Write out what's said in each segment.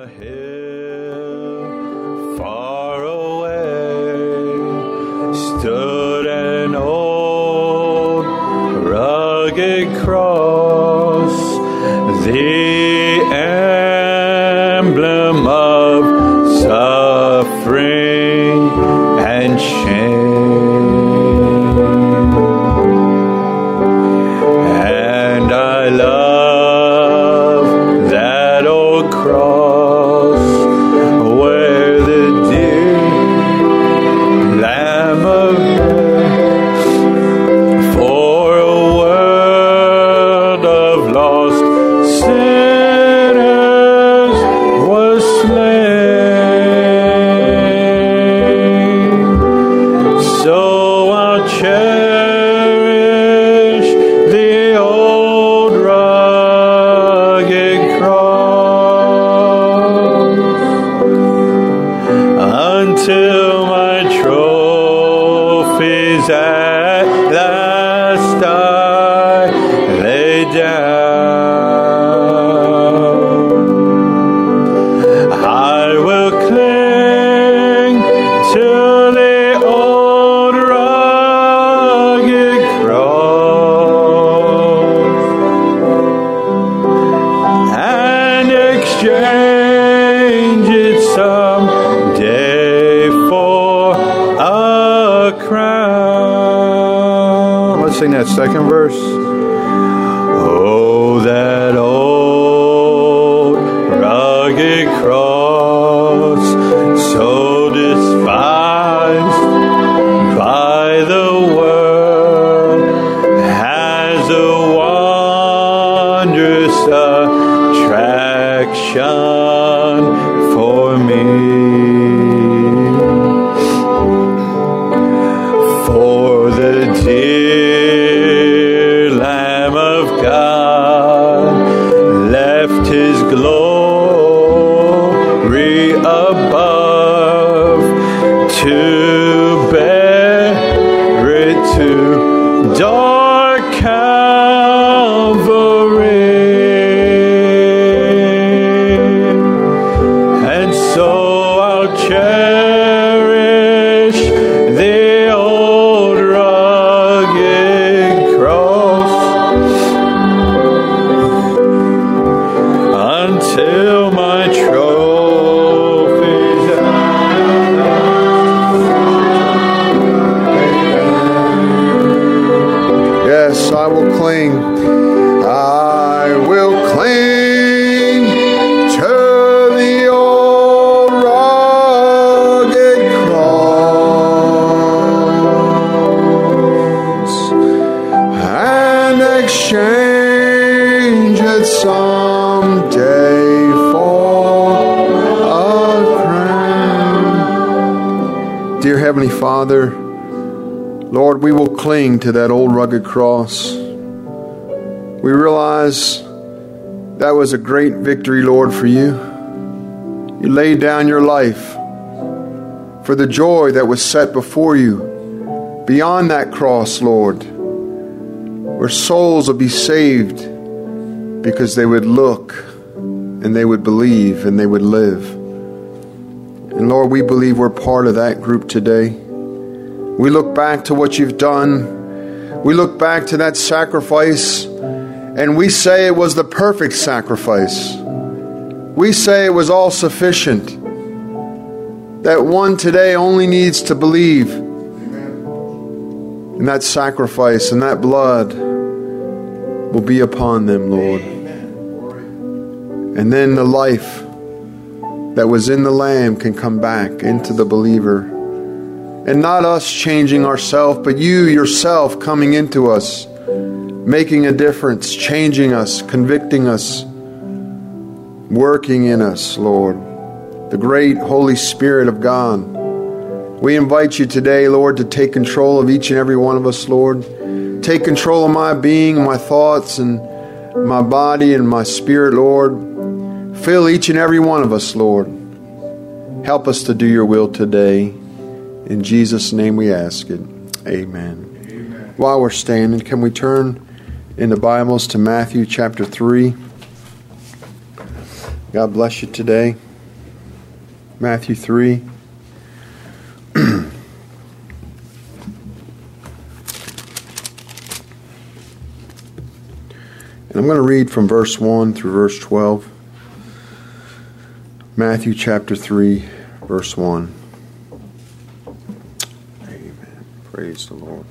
a hill far away stood an old rugged cross, the emblem of suffering and shame. And I love that old cross where the dear Lamb of God for a world of lost sinners was slain. So I'll cherish the old rugged cross until my trophies at last I lay down. I will cling to the old rugged cross and exchange it someday for a crown. Let's sing that second verse. Oh, that old rugged cross, so despised by the world, has a wondrous attraction for me. For the dear Lamb of God left his glory above to bear it to dark Calvary. And so I'll cherish the old rugged cross until my trophies Yes, I will cling. I will cling to the old rugged cross and exchange it someday for a crown. Dear Heavenly Father, Lord, we will cling to that old rugged cross. We realize that was a great victory, Lord, for you. You laid down your life for the joy that was set before you beyond that cross, Lord, where souls will be saved because they would look and they would believe and they would live. And Lord, we believe we're part of that group today. We look back to what you've done. We look back to that sacrifice, and we say it was the perfect sacrifice. We say it was all sufficient. That one today only needs to believe in that sacrifice, and that blood will be upon them, Lord. And then the life that was in the Lamb can come back into the believer. And not us changing ourselves, but you yourself coming into us, making a difference, changing us, convicting us, working in us, Lord. The great Holy Spirit of God. We invite you today, Lord, to take control of each and every one of us, Lord. Take control of my being, my thoughts, and my body and my spirit, Lord. Fill each and every one of us, Lord. Help us to do your will today. In Jesus' name we ask it. Amen. Amen. While we're standing, can we turn in the Bibles to Matthew chapter 3? God bless you today. Matthew 3. And I'm going to read from verse 1 through verse 12. Matthew chapter 3, verse 1. Amen. Praise the Lord.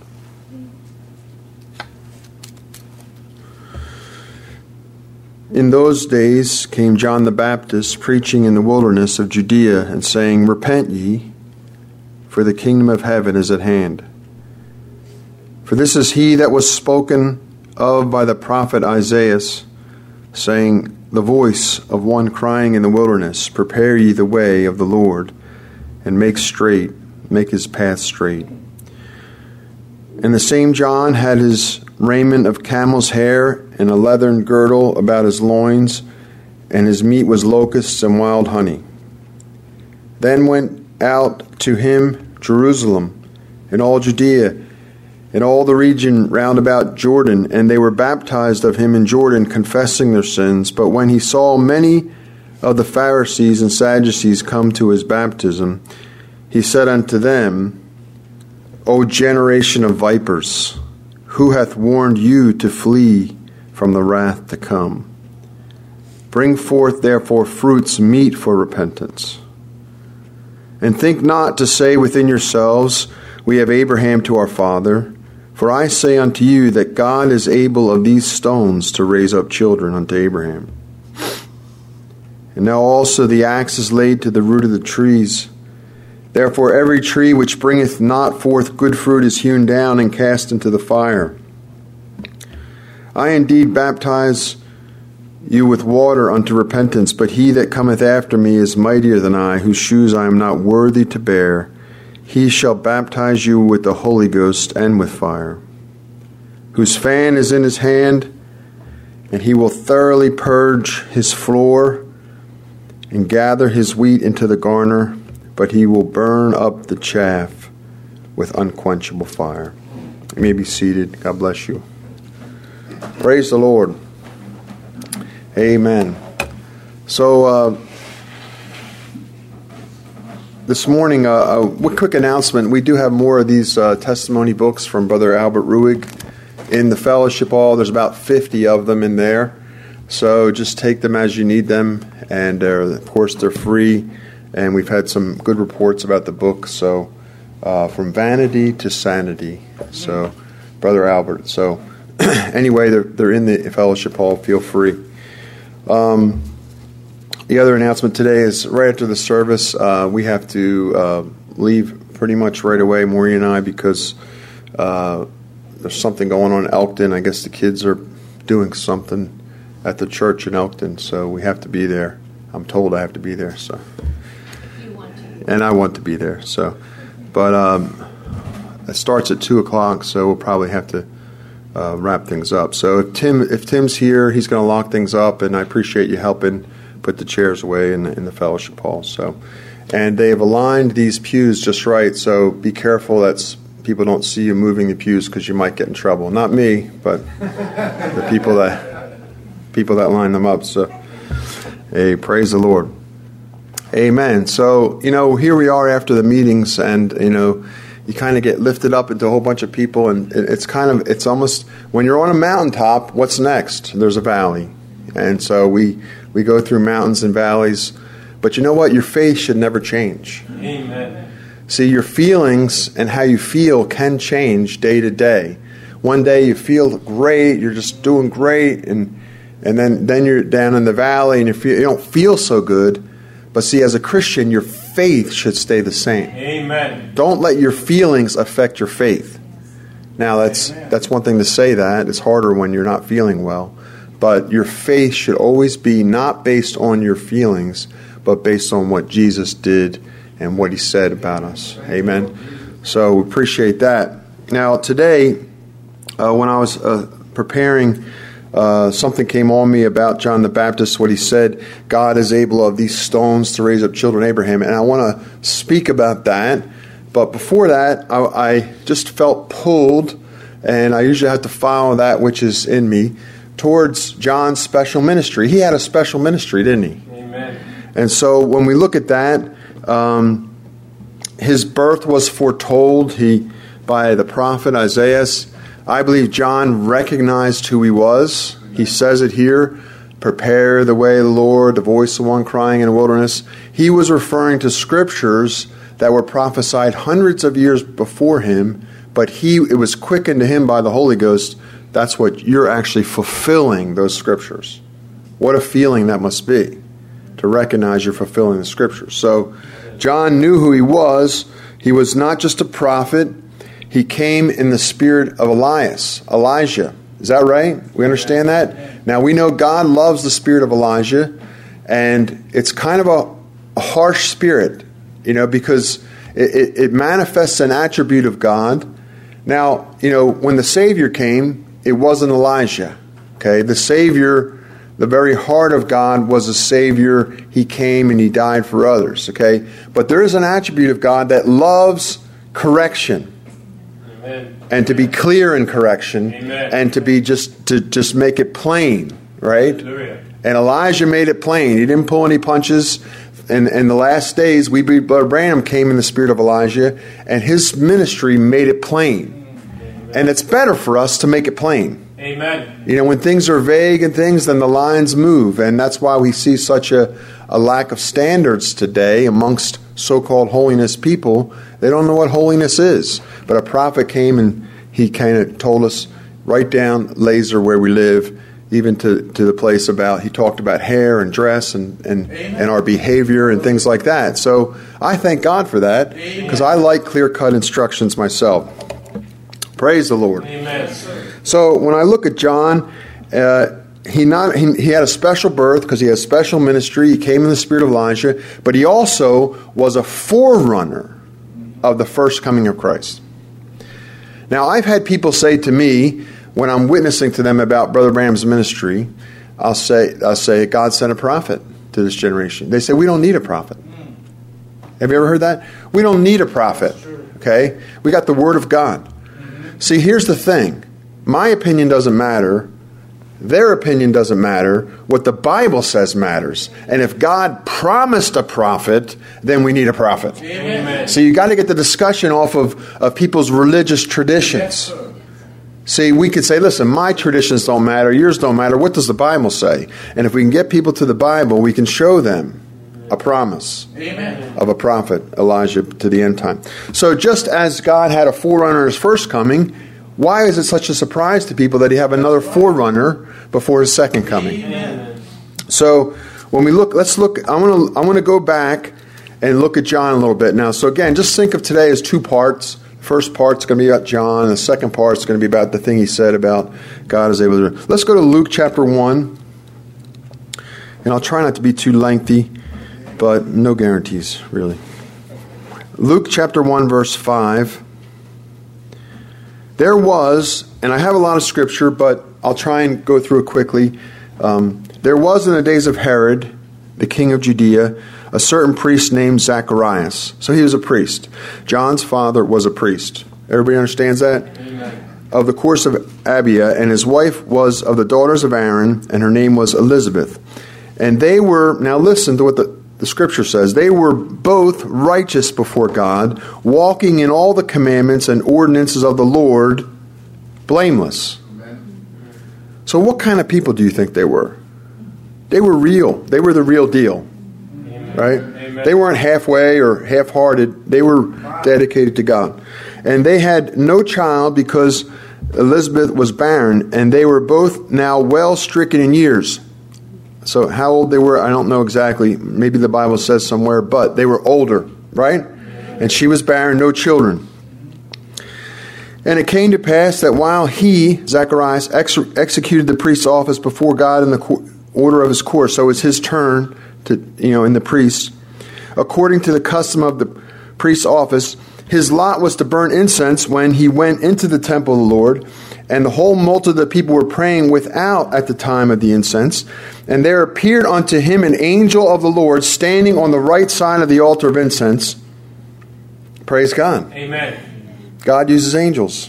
In those days came John the Baptist, preaching in the wilderness of Judea, and saying, Repent ye, for the kingdom of heaven is at hand. For this is he that was spoken of by the prophet Isaiah, saying, The voice of one crying in the wilderness, Prepare ye the way of the Lord, and make his path straight. And the same John had his raiment of camel's hair, and a leathern girdle about his loins, and his meat was locusts and wild honey. Then went out to him Jerusalem, and all Judea, and all the region round about Jordan, and they were baptized of him in Jordan, confessing their sins. But when he saw many of the Pharisees and Sadducees come to his baptism, he said unto them, O generation of vipers, who hath warned you to flee from the wrath to come? Bring forth therefore fruits meet for repentance. And think not to say within yourselves, We have Abraham to our father. For I say unto you that God is able of these stones to raise up children unto Abraham. And now also the axe is laid to the root of the trees. Therefore every tree which bringeth not forth good fruit is hewn down and cast into the fire. I indeed baptize you with water unto repentance, but he that cometh after me is mightier than I, whose shoes I am not worthy to bear. He shall baptize you with the Holy Ghost and with fire, whose fan is in his hand, and he will thoroughly purge his floor and gather his wheat into the garner, but he will burn up the chaff with unquenchable fire. You may be seated. God bless you. Praise the Lord. Amen. So, this morning, a quick announcement. We do have more of these testimony books from Brother Albert Ruhig in the fellowship hall. There's about 50 of them in there. So just take them as you need them. And, of course, they're free. And we've had some good reports about the book. So from vanity to sanity. So, Brother Albert. So, anyway, they're in the fellowship hall. Feel free. The other announcement today is right after the service, we have to leave pretty much right away, Maureen and I, because there's something going on in Elkton. I guess the kids are doing something at the church in Elkton, so we have to be there. I'm told I have to be there. So, you want to. And I want to be there. So, but it starts at 2:00, so we'll probably have to wrap things up. So if Tim's here, he's going to lock things up, and I appreciate you helping put the chairs away in the fellowship hall. So, and they have aligned these pews just right. So be careful that people don't see you moving the pews, because you might get in trouble. Not me, but the people that line them up. So, hey, praise the Lord. Amen. So, here we are after the meetings, and you kind of get lifted up into a whole bunch of people, and it's almost, when you're on a mountaintop, what's next? There's a valley. And so we go through mountains and valleys, but you know what? Your faith should never change. Amen. See, your feelings and how you feel can change day to day. One day you feel great, you're just doing great, and then you're down in the valley and you don't feel so good. But see, as a Christian, your faith should stay the same. Amen. Don't let your feelings affect your faith. Now, that's one thing to say that. It's harder when you're not feeling well. But your faith should always be not based on your feelings, but based on what Jesus did and what he said about us. Amen. So we appreciate that. Now, today, when I was preparing, something came on me about John the Baptist, what he said, God is able of these stones to raise up children Abraham. And I want to speak about that. But before that, I just felt pulled, and I usually have to follow that which is in me, towards John's special ministry. He had a special ministry, didn't he? Amen. And so when we look at that, His birth was foretold by the prophet Isaiah. I believe John recognized who he was. He says it here, prepare the way of the Lord, the voice of one crying in the wilderness. He was referring to scriptures that were prophesied hundreds of years before him, but it was quickened to him by the Holy Ghost. That's what you're actually fulfilling, those scriptures. What a feeling that must be, to recognize you're fulfilling the scriptures. So John knew who he was. He was not just a prophet. He came in the spirit of Elijah. Is that right? We understand that? Now we know God loves the spirit of Elijah, and it's kind of a harsh spirit, because it manifests an attribute of God. Now, when the Savior came, it wasn't Elijah. Okay, the Savior, the very heart of God was a Savior. He came and he died for others. Okay, but there is an attribute of God that loves correction. Amen. And to be clear in correction. Amen. And to be just make it plain, right? Hallelujah. And Elijah made it plain. He didn't pull any punches. And in the last days, Brother Branham came in the spirit of Elijah, and his ministry made it plain. Amen. And it's better for us to make it plain. Amen. When things are vague and things, then the lines move. And that's why we see such a lack of standards today amongst so-called holiness people. They don't know what holiness is. But a prophet came and he kind of told us right down laser where we live, even to the place he talked about hair and dress and our behavior and things like that. So I thank God for that, because I like clear-cut instructions myself. Praise the Lord. Amen. So when I look at John, he had a special birth because he had a special ministry. He came in the spirit of Elijah, but he also was a forerunner of the first coming of Christ. Now, I've had people say to me, when I'm witnessing to them about Brother Branham's ministry, I'll say, God sent a prophet to this generation. They say, we don't need a prophet. Have you ever heard that? We don't need a prophet. Okay? We got the Word of God. See, here's the thing. My opinion doesn't matter. Their opinion doesn't matter. What the Bible says matters. And if God promised a prophet, then we need a prophet. Amen. So you got to get the discussion off of people's religious traditions. Yes, see, we could say, listen, my traditions don't matter, yours don't matter. What does the Bible say? And if we can get people to the Bible, we can show them a promise of a prophet, Elijah, to the end time. So just as God had a forerunner at his first coming, why is it such a surprise to people that he have another forerunner before his second coming? Amen. So when we look, I want to go back and look at John a little bit now. So again, just think of today as two parts. First part's going to be about John, and the second part's going to be about the thing he said about God is able to. Let's go to Luke chapter 1. And I'll try not to be too lengthy, but no guarantees, really. Luke chapter 1, verse 5. There was, and I have a lot of scripture, but I'll try and go through it quickly. There was in the days of Herod, the king of Judea, a certain priest named Zacharias. So he was a priest. John's father was a priest. Everybody understands that? Amen. Of the course of Abia, and his wife was of the daughters of Aaron, and her name was Elizabeth. And they were, now listen to what the scripture says, they were both righteous before God, walking in all the commandments and ordinances of the Lord, blameless. Amen. So what kind of people do you think they were? They were real. They were the real deal. Right? Amen. They weren't halfway or half-hearted. They were dedicated to God. And they had no child because Elizabeth was barren, and they were both now well stricken in years. So how old they were, I don't know exactly. Maybe the Bible says somewhere, but they were older, right? And she was barren, no children. And it came to pass that while he, Zacharias, executed the priest's office before God in the order of his course, so it's his turn to, in the priest, according to the custom of the priest's office, his lot was to burn incense when he went into the temple of the Lord, and the whole multitude of the people were praying without at the time of the incense. And there appeared unto him an angel of the Lord standing on the right side of the altar of incense. Praise God. Amen. God uses angels.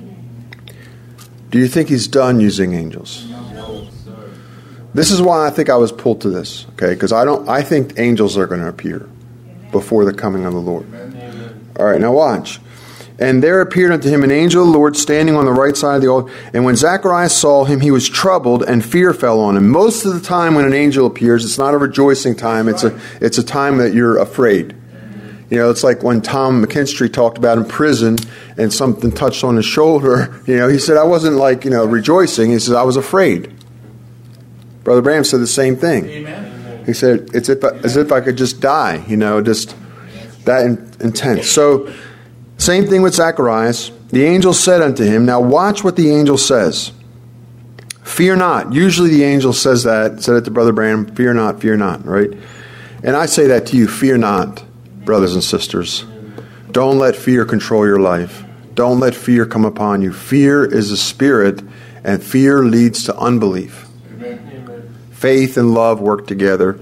Do you think he's done using angels? No, sir. This is why I think I was pulled to this, okay? Because I think angels are going to appear. before the coming of the Lord. All right, now watch. And there appeared unto him an angel of the Lord standing on the right side of the altar. And when Zacharias saw him, he was troubled, and fear fell on him. Most of the time when an angel appears, it's not a rejoicing time. It's a time that you're afraid. You know, it's like when Tom McKinstry talked about in prison and something touched on his shoulder. You know, he said, I wasn't like, rejoicing. He said, I was afraid. Brother Branham said the same thing. Amen. He said, it's as if I could just die, just that intense. So, same thing with Zacharias. The angel said unto him, now watch what the angel says. Fear not. Usually the angel said it to Brother Branham, fear not, right? And I say that to you, fear not, brothers and sisters. Don't let fear control your life. Don't let fear come upon you. Fear is a spirit, and fear leads to unbelief. Amen. Faith and love work together.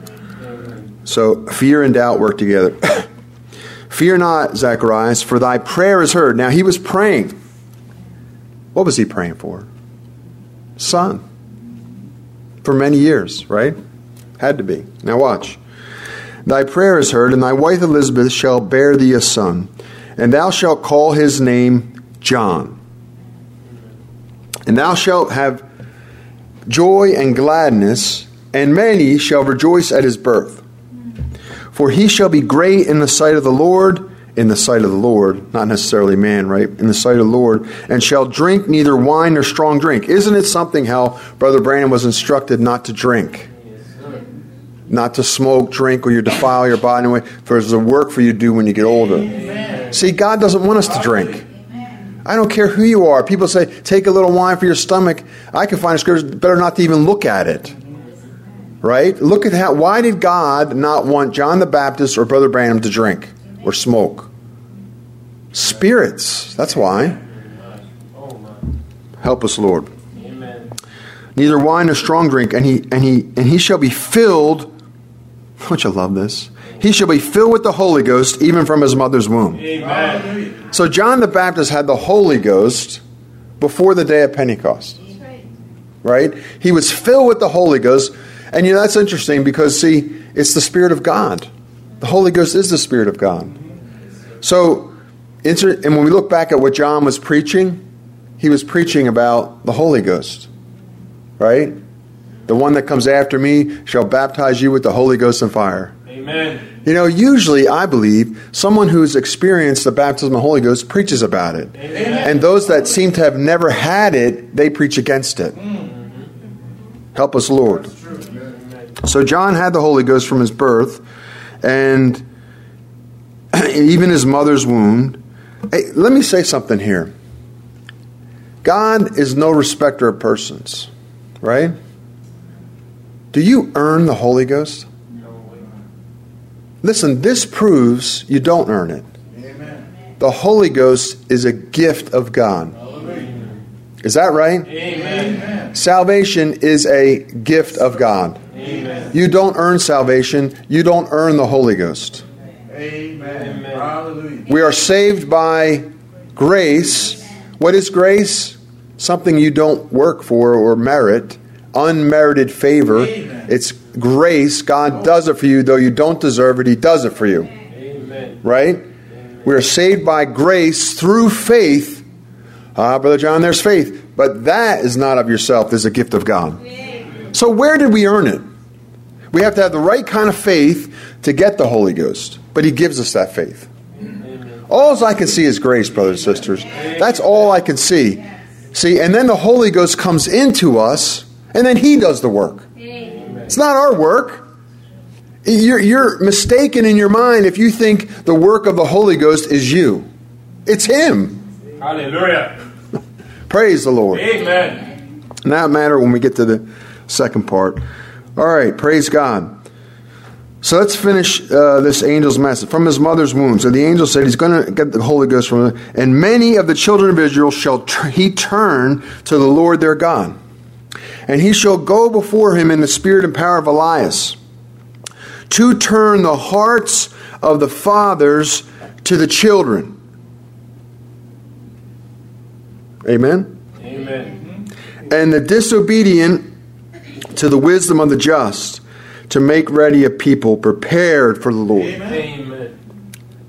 So fear and doubt work together. Fear not, Zacharias, for thy prayer is heard. Now he was praying. What was he praying for? Son. For many years, right? Had to be. Now watch. Thy prayer is heard, and thy wife Elizabeth shall bear thee a son, and thou shalt call his name John. And thou shalt have joy and gladness, and many shall rejoice at his birth. For he shall be great in the sight of the Lord, not necessarily man, right? In the sight of the Lord, and shall drink neither wine nor strong drink. Isn't it something how Brother Branham was instructed not to drink? Not to smoke, drink, or you defile your body. For there's a work for you to do when you get older. Amen. See, God doesn't want us to drink. I don't care who you are. People say, take a little wine for your stomach. I can find a scripture, better not to even look at it. Right? Look at how. Why did God not want John the Baptist or Brother Branham to drink or smoke? Spirits. That's why. Help us, Lord. Amen. Neither wine nor strong drink, and he shall be filled. Don't you love this? He shall be filled with the Holy Ghost, even from his mother's womb. Amen. So John the Baptist had the Holy Ghost before the day of Pentecost. Right? He was filled with the Holy Ghost. And that's interesting because, see, it's the Spirit of God. The Holy Ghost is the Spirit of God. So, and when we look back at what John was preaching, he was preaching about the Holy Ghost. Right? The one that comes after me shall baptize you with the Holy Ghost and fire. Amen. Usually, I believe, someone who's experienced the baptism of the Holy Ghost preaches about it. Amen. And those that seem to have never had it, they preach against it. Help us, Lord. So John had the Holy Ghost from his birth, and even his mother's womb. Hey, let me say something here. God is no respecter of persons, right? Do you earn the Holy Ghost? No. Listen, this proves you don't earn it. Amen. The Holy Ghost is a gift of God. Is that right? Amen. Salvation is a gift of God. Amen. You don't earn salvation. You don't earn the Holy Ghost. Amen. Hallelujah. We are saved by grace. What is grace? Something you don't work for or merit. Unmerited favor. Amen. It's grace. God does it for you. Though you don't deserve it, He does it for you. Amen. Right? Amen. We are saved by grace through faith. Brother John, there's faith. But that is not of yourself. There's a gift of God. Amen. So where did we earn it? We have to have the right kind of faith to get the Holy Ghost. But He gives us that faith. Amen. All I can see is grace, brothers and sisters. That's all I can see. See, and then the Holy Ghost comes into us, and then He does the work. Amen. It's not our work. You're mistaken in your mind if you think the work of the Holy Ghost is you. It's Him. Hallelujah. Praise the Lord. Amen. Now it matter when we get to the second part. All right, praise God. So let's finish this angel's message. From his mother's womb. So the angel said he's going to get the Holy Ghost from her. And many of the children of Israel shall he turn to the Lord their God. And he shall go before him in the spirit and power of Elias, to turn the hearts of the fathers to the children. Amen? Amen. And the disobedient to the wisdom of the just, to make ready a people prepared for the Lord. Amen.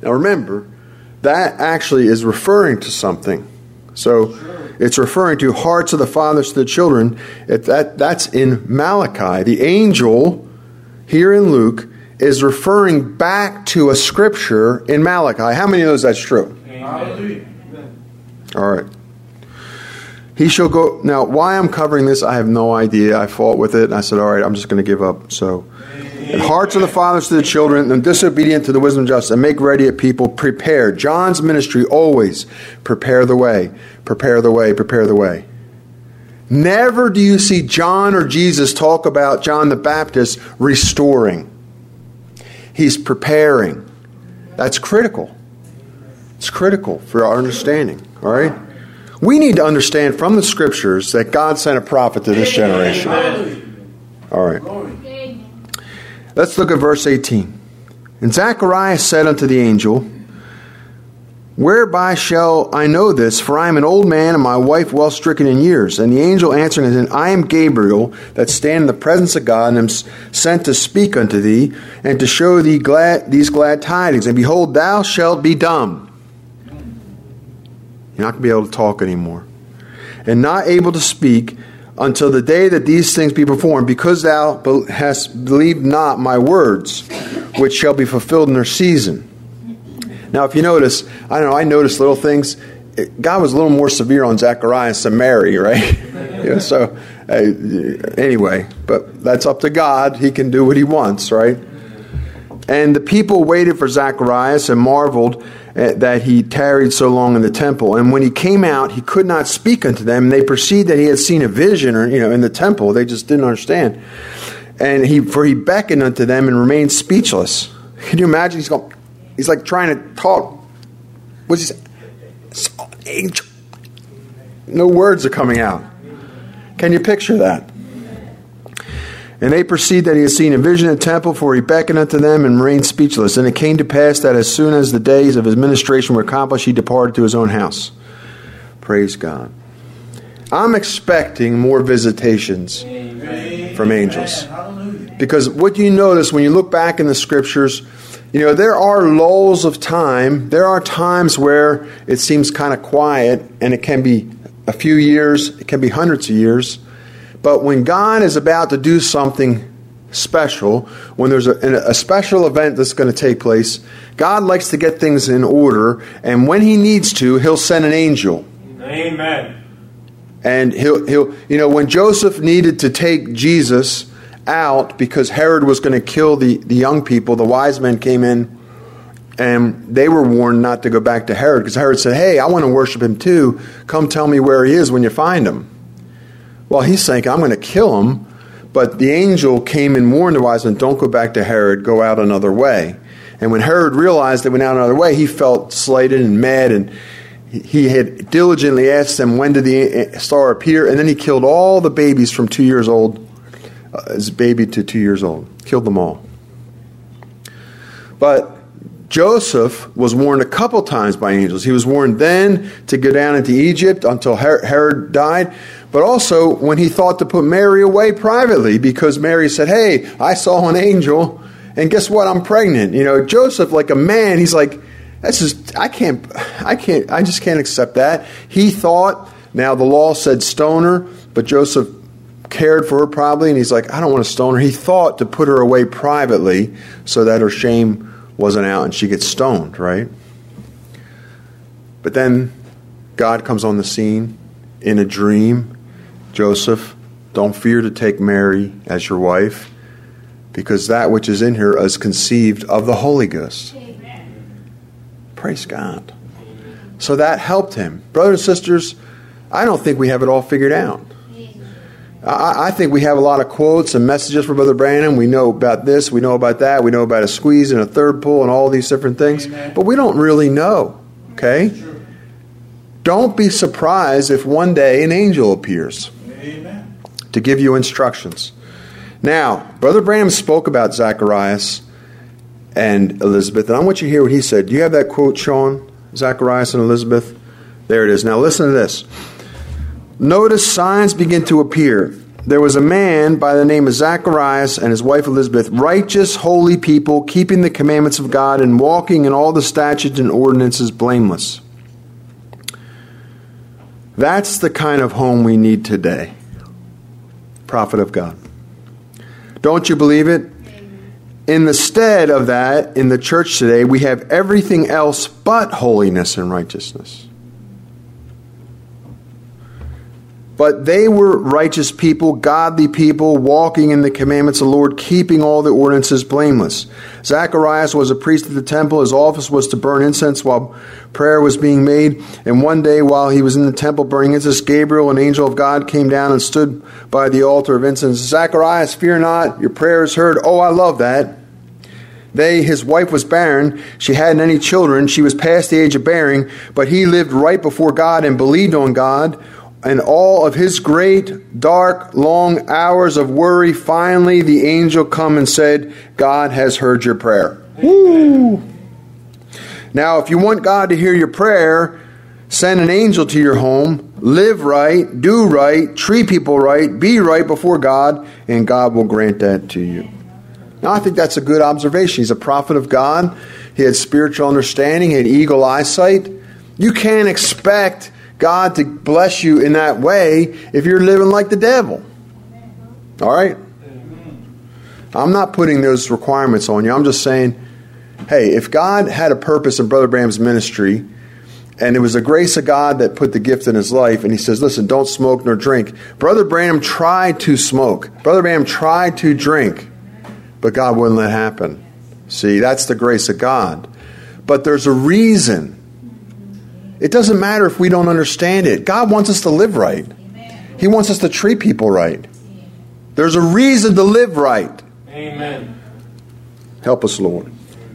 Now remember, that actually is referring to something. So it's referring to hearts of the fathers to the children. That's in Malachi. The angel here in Luke is referring back to a scripture in Malachi. How many knows that's true? Hallelujah. All right. He shall go. Now, why I'm covering this, I have no idea. I fought with it, and I said, all right, I'm just going to give up. So, and hearts of the fathers to the children, and disobedient to the wisdom of justice, and make ready a people prepared. John's ministry always prepare the way, prepare the way, prepare the way. Never do you see John or Jesus talk about John the Baptist restoring. He's preparing. That's critical. It's critical for our understanding. All right? We need to understand from the scriptures that God sent a prophet to this generation. All right. Let's look at verse 18. And Zacharias said unto the angel, Whereby shall I know this? For I am an old man, and my wife well stricken in years. And the angel answering said, I am Gabriel, that stand in the presence of God, and am sent to speak unto thee, and to show thee these glad tidings. And behold, thou shalt be dumb. You're not going to be able to talk anymore. And not able to speak until the day that these things be performed, because thou hast believed not my words, which shall be fulfilled in their season. Now, if you notice, I noticed little things. God was a little more severe on Zacharias than Mary, right? Anyway, but that's up to God. He can do what he wants, right? And the people waited for Zacharias and marveled that he tarried so long in the temple. And when he came out, he could not speak unto them. And they perceived that he had seen a vision, or in the temple. They just didn't understand. And he beckoned unto them and remained speechless. Can you imagine? He's like trying to talk. What's he say? Angel. No words are coming out. Can you picture that? And they perceived that he had seen a vision in the temple, for he beckoned unto them and remained speechless. And it came to pass that as soon as the days of his ministration were accomplished, he departed to his own house. Praise God. I'm expecting more visitations from angels. Because what you notice when you look back in the scriptures, there are lulls of time. There are times where it seems kind of quiet, and it can be a few years, it can be hundreds of years. But when God is about to do something special, when there's a special event that's going to take place, God likes to get things in order, and when he needs to, he'll send an angel. Amen. And he'll when Joseph needed to take Jesus out because Herod was going to kill the young people, the wise men came in and they were warned not to go back to Herod, because Herod said, hey, I want to worship him too. Come tell me where he is when you find him. Well, he's thinking, I'm going to kill him. But the angel came and warned the wise men, don't go back to Herod, go out another way. And when Herod realized they went out another way, he felt slighted and mad, and he had diligently asked them, when did the star appear? And then he killed all the babies from 2 years old, as baby to 2 years old. Killed them all. But Joseph was warned a couple times by angels. He was warned then to go down into Egypt until Herod died. But also when he thought to put Mary away privately, because Mary said, hey, I saw an angel, and guess what? I'm pregnant. Joseph, like a man, he's like, that's just, I just can't accept that. He thought, now the law said stone her, but Joseph cared for her probably, and he's like, I don't want to stone her. He thought to put her away privately so that her shame wasn't out and she gets stoned, right? But then God comes on the scene in a dream. Joseph, don't fear to take Mary as your wife, because that which is in her is conceived of the Holy Ghost. Amen. Praise God. So that helped him. Brothers and sisters, I don't think we have it all figured out. I think we have a lot of quotes and messages from Brother Branham. We know about this, we know about that, we know about a squeeze and a third pull and all these different things. Amen. But we don't really know, okay? Don't be surprised if one day an angel appears. Amen. To give you instructions. Now, Brother Branham spoke about Zacharias and Elizabeth, and I want you to hear what he said. Do you have that quote, Sean? Zacharias and Elizabeth? There it is. Now listen to this. Notice signs begin to appear. there was a man by the name of Zacharias and his wife Elizabeth, righteous, holy people, keeping the commandments of God and walking in all the statutes and ordinances blameless. That's the kind of home we need today. Prophet of God. Don't you believe it? In the stead of that, in the church today, we have everything else but holiness and righteousness. But they were righteous people, godly people, walking in the commandments of the Lord, keeping all the ordinances blameless. Zacharias was a priest at the temple. His office was to burn incense while prayer was being made. And one day while he was in the temple burning incense, Gabriel, an angel of God, came down and stood by the altar of incense. Zacharias, fear not, your prayer is heard. Oh, I love that. His wife was barren. She hadn't any children. She was past the age of bearing. But he lived right before God and believed on God. And all of his great, dark, long hours of worry, finally the angel come and said, God has heard your prayer. Woo! Now, if you want God to hear your prayer, send an angel to your home, live right, do right, treat people right, be right before God, and God will grant that to you. Now, I think that's a good observation. He's a prophet of God. He had spiritual understanding. He had eagle eyesight. You can't expect God to bless you in that way if you're living like the devil. All right? I'm not putting those requirements on you. I'm just saying, hey, if God had a purpose in Brother Branham's ministry, and it was the grace of God that put the gift in his life, and he says, listen, don't smoke nor drink. Brother Branham tried to smoke. Brother Branham tried to drink, but God wouldn't let it happen. See, that's the grace of God. But there's a reason. It doesn't matter if we don't understand it. God wants us to live right. He wants us to treat people right. There's a reason to live right. Amen. Help us, Lord.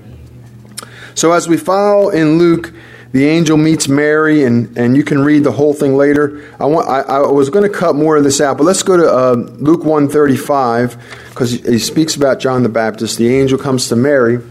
So as we follow in Luke, the angel meets Mary, and you can read the whole thing later. I was going to cut more of this out, but let's go to Luke 1:35, because he speaks about John the Baptist. The angel comes to Mary,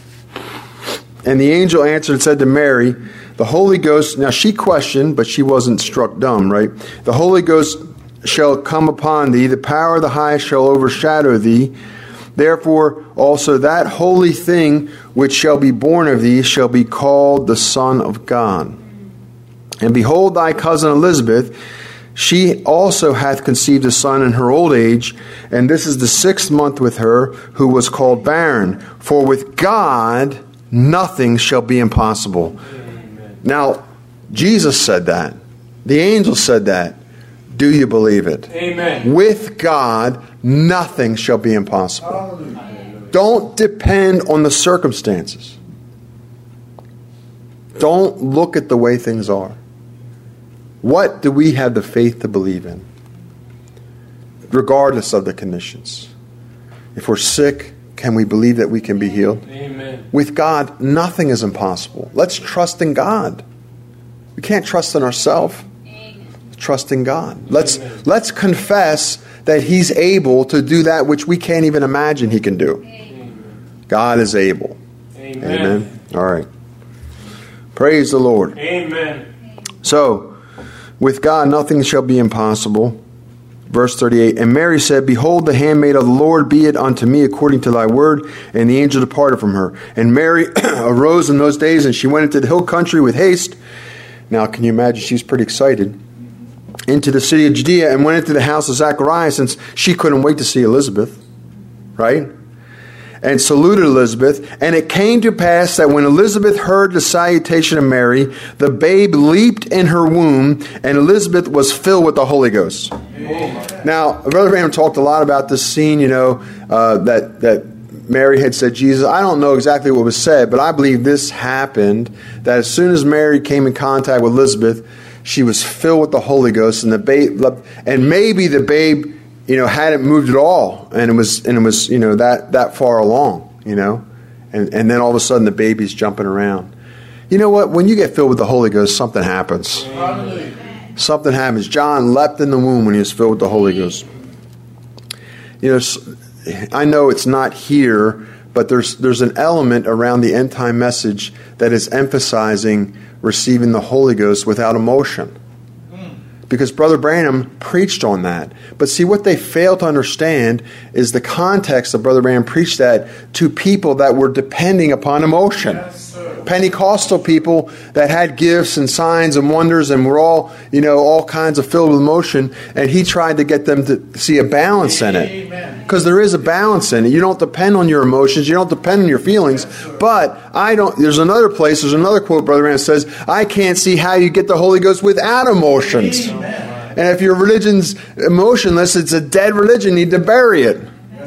and the angel answered and said to Mary, the Holy Ghost, now she questioned, but she wasn't struck dumb, right? The Holy Ghost shall come upon thee, the power of the highest shall overshadow thee. Therefore also that holy thing which shall be born of thee shall be called the Son of God. And behold, thy cousin Elizabeth, she also hath conceived a son in her old age, and this is the 6th month with her, who was called barren. For with God nothing shall be impossible. Now, Jesus said that. The angel said that. Do you believe it? Amen. With God, nothing shall be impossible. Don't depend on the circumstances. Don't look at the way things are. What do we have the faith to believe in? Regardless of the conditions. If we're sick, can we believe that we can be healed? Amen. With God, nothing is impossible. Let's trust in God. We can't trust in ourselves. Trust in God. Let's confess that He's able to do that which we can't even imagine He can do. God is able. Amen. Amen. All right. Praise the Lord. Amen. So, with God, nothing shall be impossible. Verse 38, and Mary said, behold, the handmaid of the Lord, be it unto me according to thy word. And the angel departed from her. And Mary arose in those days, and she went into the hill country with haste. Now, can you imagine? She was pretty excited. Into the city of Judea, and went into the house of Zacharias, since she couldn't wait to see Elizabeth. Right? And saluted Elizabeth. And it came to pass that when Elizabeth heard the salutation of Mary, the babe leaped in her womb, and Elizabeth was filled with the Holy Ghost. Amen. Now, Brother Branham talked a lot about this scene, that Mary had said, Jesus, I don't know exactly what was said, but I believe this happened, that as soon as Mary came in contact with Elizabeth, she was filled with the Holy Ghost, and the babe, and maybe the babe, hadn't moved at all, and it was that far along, and then all of a sudden the baby's jumping around. You know what? When you get filled with the Holy Ghost, something happens. Amen. Something happens. John leapt in the womb when he was filled with the Holy Ghost. I know it's not here, but there's an element around the end time message that is emphasizing receiving the Holy Ghost without emotion. because Brother Branham preached on that. But see, what they fail to understand is the context of Brother Branham preached that to people that were depending upon emotion. Pentecostal people that had gifts and signs and wonders and were all, all kinds of filled with emotion, and he tried to get them to see a balance in it. Because there is a balance in it. You don't depend on your emotions, you don't depend on your feelings, but there's another quote Brother Branham says, I can't see how you get the Holy Ghost without emotions. And if your religion's emotionless, it's a dead religion, you need to bury it.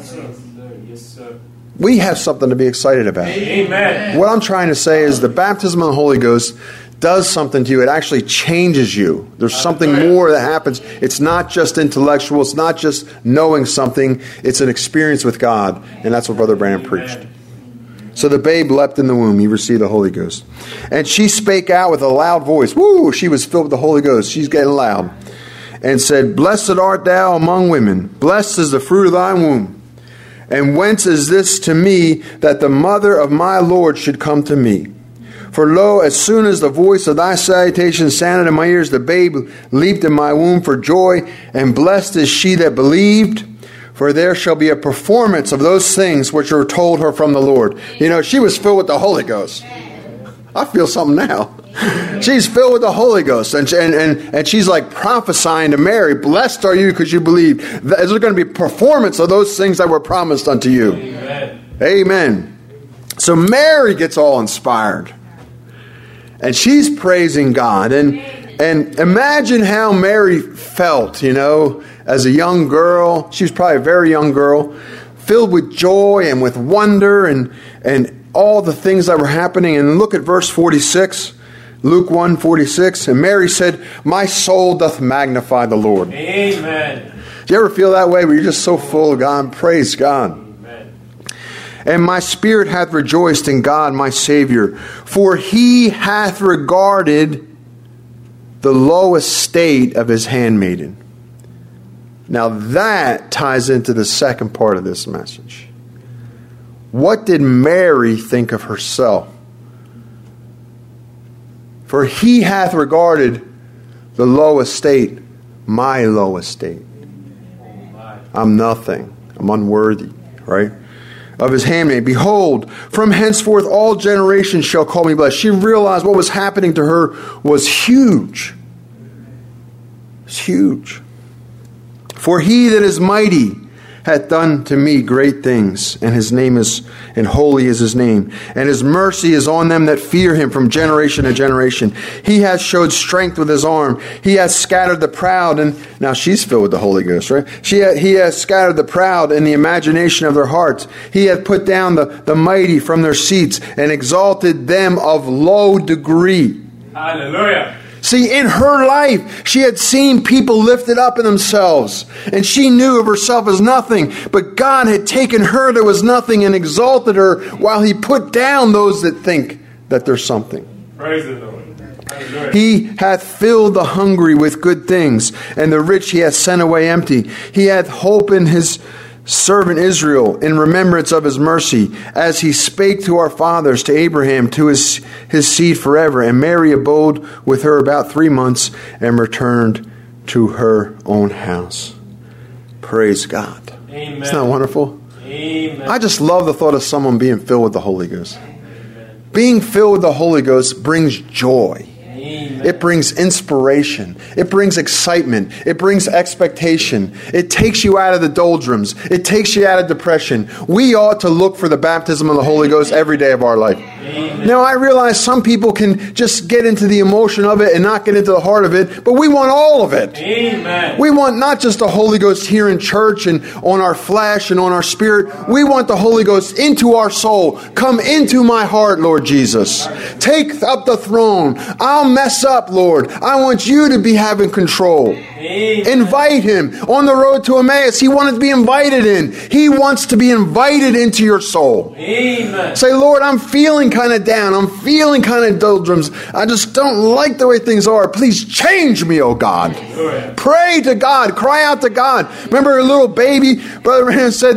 We have something to be excited about. Amen. What I'm trying to say is the baptism of the Holy Ghost does something to you. It actually changes you. There's something more that happens. It's not just intellectual. It's not just knowing something. It's an experience with God. And that's what Brother Branham preached. So the babe leapt in the womb. He received the Holy Ghost. And she spake out with a loud voice. Woo! She was filled with the Holy Ghost. She's getting loud. And said, Blessed art thou among women. Blessed is the fruit of thy womb. And whence is this to me that the mother of my Lord should come to me? For lo, as soon as the voice of thy salutation sounded in my ears, the babe leaped in my womb for joy, and blessed is she that believed, for there shall be a performance of those things which were told her from the Lord. She was filled with the Holy Ghost. I feel something now. She's filled with the Holy Ghost, and she's like prophesying to Mary, blessed are you because you believe. There's going to be performance of those things that were promised unto you. Amen. So Mary gets all inspired, and she's praising God. And imagine how Mary felt, as a young girl. She was probably a very young girl, filled with joy and with wonder and all the things that were happening. And look at verse 46. Luke 1:46, and Mary said, My soul doth magnify the Lord. Amen. Do you ever feel that way where you're just so full of God? Praise God. Amen. And my spirit hath rejoiced in God my Savior, for he hath regarded the low estate of his handmaiden. Now that ties into the second part of this message. What did Mary think of herself? For he hath regarded the low estate, my low estate. I'm nothing. I'm unworthy, right? Of his handmaid. Behold, from henceforth all generations shall call me blessed. She realized what was happening to her was huge. It's huge. For he that is mighty hath done to me great things, and his name is, and holy is his name, and his mercy is on them that fear him from generation to generation. He hath showed strength with his arm. He hath scattered the proud, and now she's filled with the Holy Ghost, right? He hath scattered the proud in the imagination of their hearts. He hath put down the mighty from their seats, and exalted them of low degree. Hallelujah. See, in her life, she had seen people lifted up in themselves, and she knew of herself as nothing. But God had taken her that was nothing and exalted her, while he put down those that think that they're something. Praise the Lord. Hallelujah. He hath filled the hungry with good things, and the rich he hath sent away empty. He hath hope in his servant Israel, in remembrance of his mercy, as he spake to our fathers, to Abraham, to his seed forever. And Mary abode with her about 3 months, and returned to her own house. Praise God. Amen. Isn't that wonderful? Amen. I just love the thought of someone being filled with the Holy Ghost. Amen. Being filled with the Holy Ghost brings joy. Amen. It brings inspiration. It brings excitement. It brings expectation. It takes you out of the doldrums. It takes you out of depression. We ought to look for the baptism of the Holy Ghost every day of our life. Amen. Now, I realize some people can just get into the emotion of it and not get into the heart of it, but we want all of it. Amen. We want not just the Holy Ghost here in church and on our flesh and on our spirit. We want the Holy Ghost into our soul. Come into my heart, Lord Jesus. Take up the throne. I'll mess up, Lord. I want you to be having control. Amen. Invite him. On the road to Emmaus, he wanted to be invited in. He wants to be invited into your soul. Amen. Say, Lord, I'm feeling kind of down. I'm feeling kind of doldrums. I just don't like the way things are. Please change me, oh God. Hallelujah. Pray to God. Cry out to God. Remember a little baby? Brother Rand said,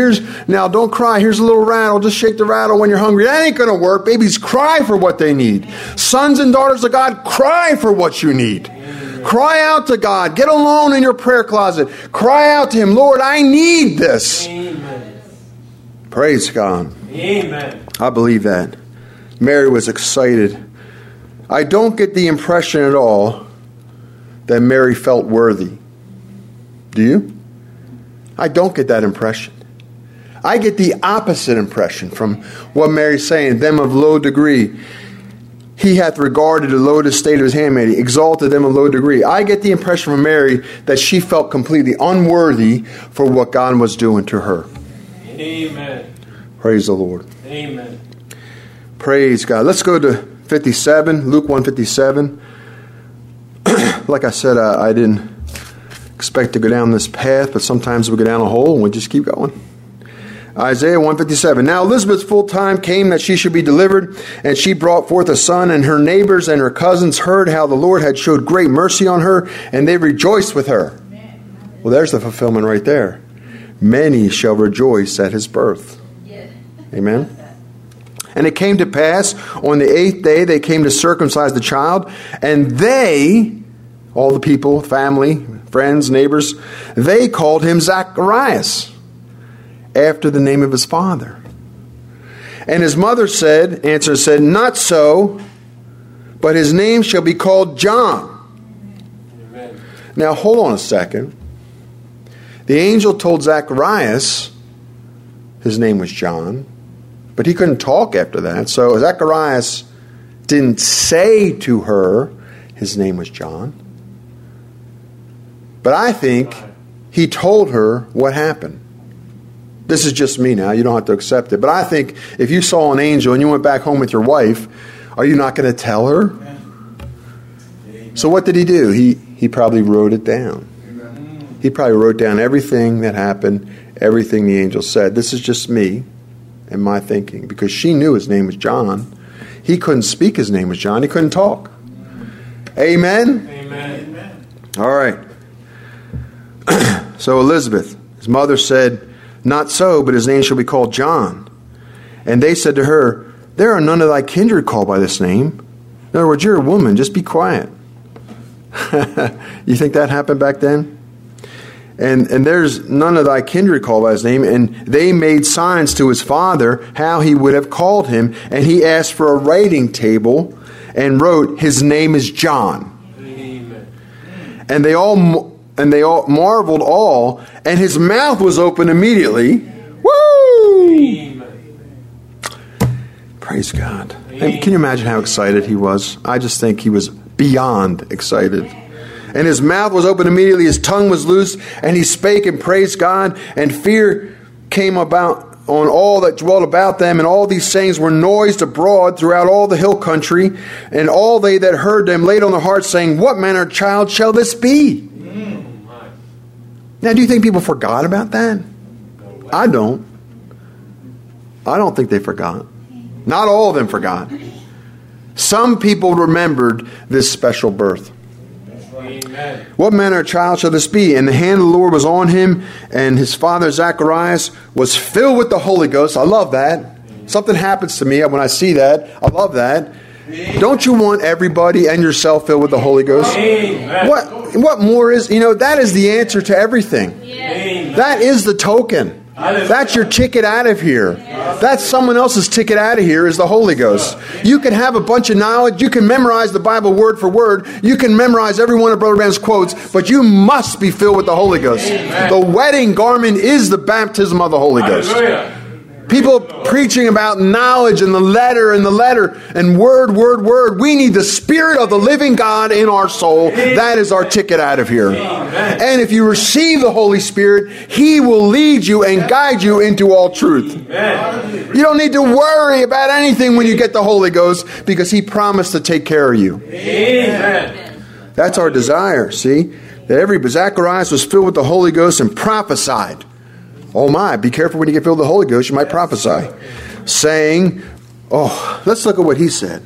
now don't cry. Here's a little rattle. Just shake the rattle when you're hungry. That ain't going to work. Babies cry for what they need. Sons and daughters of God, cry for what you need. Cry out to God. Get alone in your prayer closet. Cry out to Him. Lord, I need this. Amen. Praise God. Amen. I believe that. Mary was excited. I don't get the impression at all that Mary felt worthy. Do you? I don't get that impression. I get the opposite impression from what Mary's saying. Them of low degree, He hath regarded the low estate of His handmaid, exalted them of low degree. I get the impression from Mary that she felt completely unworthy for what God was doing to her. Amen. Praise the Lord. Amen. Praise God. Let's go to 57, Luke 1:57. Like I said, I didn't expect to go down this path, but sometimes we go down a hole and we just keep going. Isaiah 1:57. Now Elizabeth's full time came that she should be delivered, and she brought forth a son, and her neighbors and her cousins heard how the Lord had showed great mercy on her, and they rejoiced with her. Well, there's the fulfillment right there. Many shall rejoice at his birth. Amen. And it came to pass on the 8th day they came to circumcise the child, and they, all the people, family, friends, neighbors, they called him Zacharias, after the name of his father. And his mother said, not so, but his name shall be called John. Amen. Now hold on a second. The angel told Zacharias his name was John, but he couldn't talk after that. So Zacharias didn't say to her his name was John. But I think he told her what happened. This is just me now. You don't have to accept it. But I think if you saw an angel and you went back home with your wife, are you not going to tell her? So what did he do? He probably wrote it down. He probably wrote down everything that happened, everything the angel said. This is just me and my thinking. Because she knew his name was John. He couldn't speak his name was John. He couldn't talk. Amen? Amen. All right. So Elizabeth, his mother said, not so, but his name shall be called John. And they said to her, there are none of thy kindred called by this name. In other words, you're a woman, just be quiet. You think that happened back then? And there's none of thy kindred called by his name. And they made signs to his father how he would have called him. And he asked for a writing table and wrote, his name is John. Amen. And they all marveled all, and his mouth was open immediately. Woo! Amen. Praise God. And can you imagine how excited he was? I just think he was beyond excited. And his mouth was open immediately, his tongue was loosed, and he spake and praised God, and fear came about on all that dwelt about them, and all these sayings were noised abroad throughout all the hill country, and all they that heard them laid on their hearts, saying, what manner of child shall this be? Now, do you think people forgot about that? I don't. I don't think they forgot. Not all of them forgot. Some people remembered this special birth. Amen. What manner of child shall this be? And the hand of the Lord was on him, and his father Zacharias was filled with the Holy Ghost. I love that. Something happens to me when I see that. I love that. Don't you want everybody and yourself filled with the Holy Ghost? Amen. What more is, that is the answer to everything. Amen. That is the token. That's your ticket out of here. That's someone else's ticket out of here is the Holy Ghost. You can have a bunch of knowledge. You can memorize the Bible word for word. You can memorize every one of Brother Branham's quotes, but you must be filled with the Holy Ghost. Amen. The wedding garment is the baptism of the Holy Ghost. Hallelujah. People preaching about knowledge and the letter and word. We need the Spirit of the living God in our soul. That is our ticket out of here. Amen. And if you receive the Holy Spirit, He will lead you and guide you into all truth. Amen. You don't need to worry about anything when you get the Holy Ghost because He promised to take care of you. Amen. That's our desire, see? That Zacharias was filled with the Holy Ghost and prophesied. Oh my, be careful when you get filled with the Holy Ghost, you might prophesy. Saying, let's look at what he said.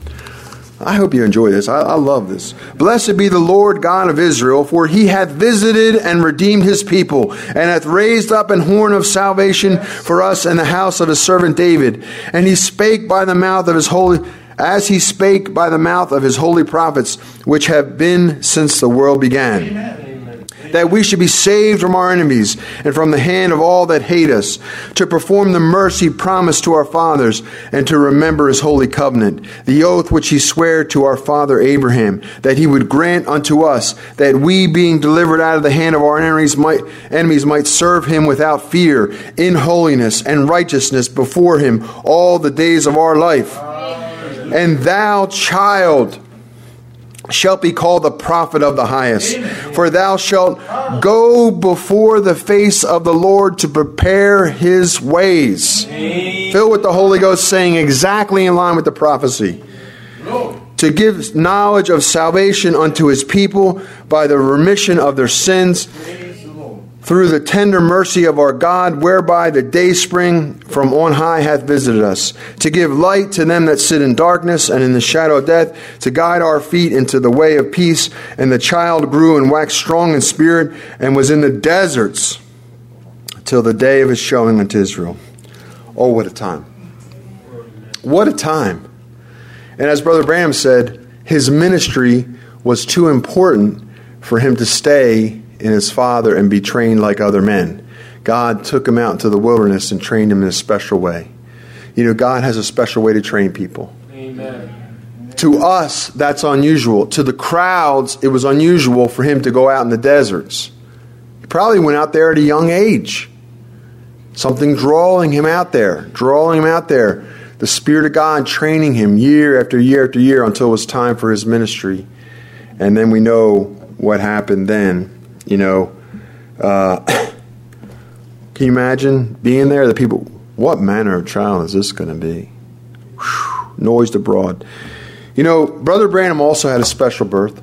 I hope you enjoy this. I love this. Blessed be the Lord God of Israel, for He hath visited and redeemed His people, and hath raised up an horn of salvation for us in the house of His servant David. And He spake by the mouth of His holy as he spake by the mouth of his holy prophets, which have been since the world began. That we should be saved from our enemies and from the hand of all that hate us, to perform the mercy promised to our fathers, and to remember his holy covenant, the oath which he sware to our father Abraham, that he would grant unto us, that we, being delivered out of the hand of our enemies might serve him without fear, in holiness and righteousness before him all the days of our life. And thou, child, shalt be called the prophet of the highest. For thou shalt go before the face of the Lord to prepare his ways. Filled with the Holy Ghost, saying exactly in line with the prophecy. To give knowledge of salvation unto his people by the remission of their sins, through the tender mercy of our God, whereby the dayspring from on high hath visited us, to give light to them that sit in darkness and in the shadow of death, to guide our feet into the way of peace. And the child grew and waxed strong in spirit, and was in the deserts till the day of his showing unto Israel. Oh, what a time. What a time. And as Brother Branham said, his ministry was too important for him to stay in his father and be trained like other men. God took him out into the wilderness and trained him in a special way. You know, God has a special way to train people. Amen. To us, that's unusual. To the crowds, it was unusual for him to go out in the deserts. He probably went out there at a young age. Something drawing him out there. The Spirit of God training him year after year after year until it was time for his ministry. And then we know what happened then. You know, can you imagine being there? The people, what manner of child is this going to be? Whew, noised abroad. You know, Brother Branham also had a special birth.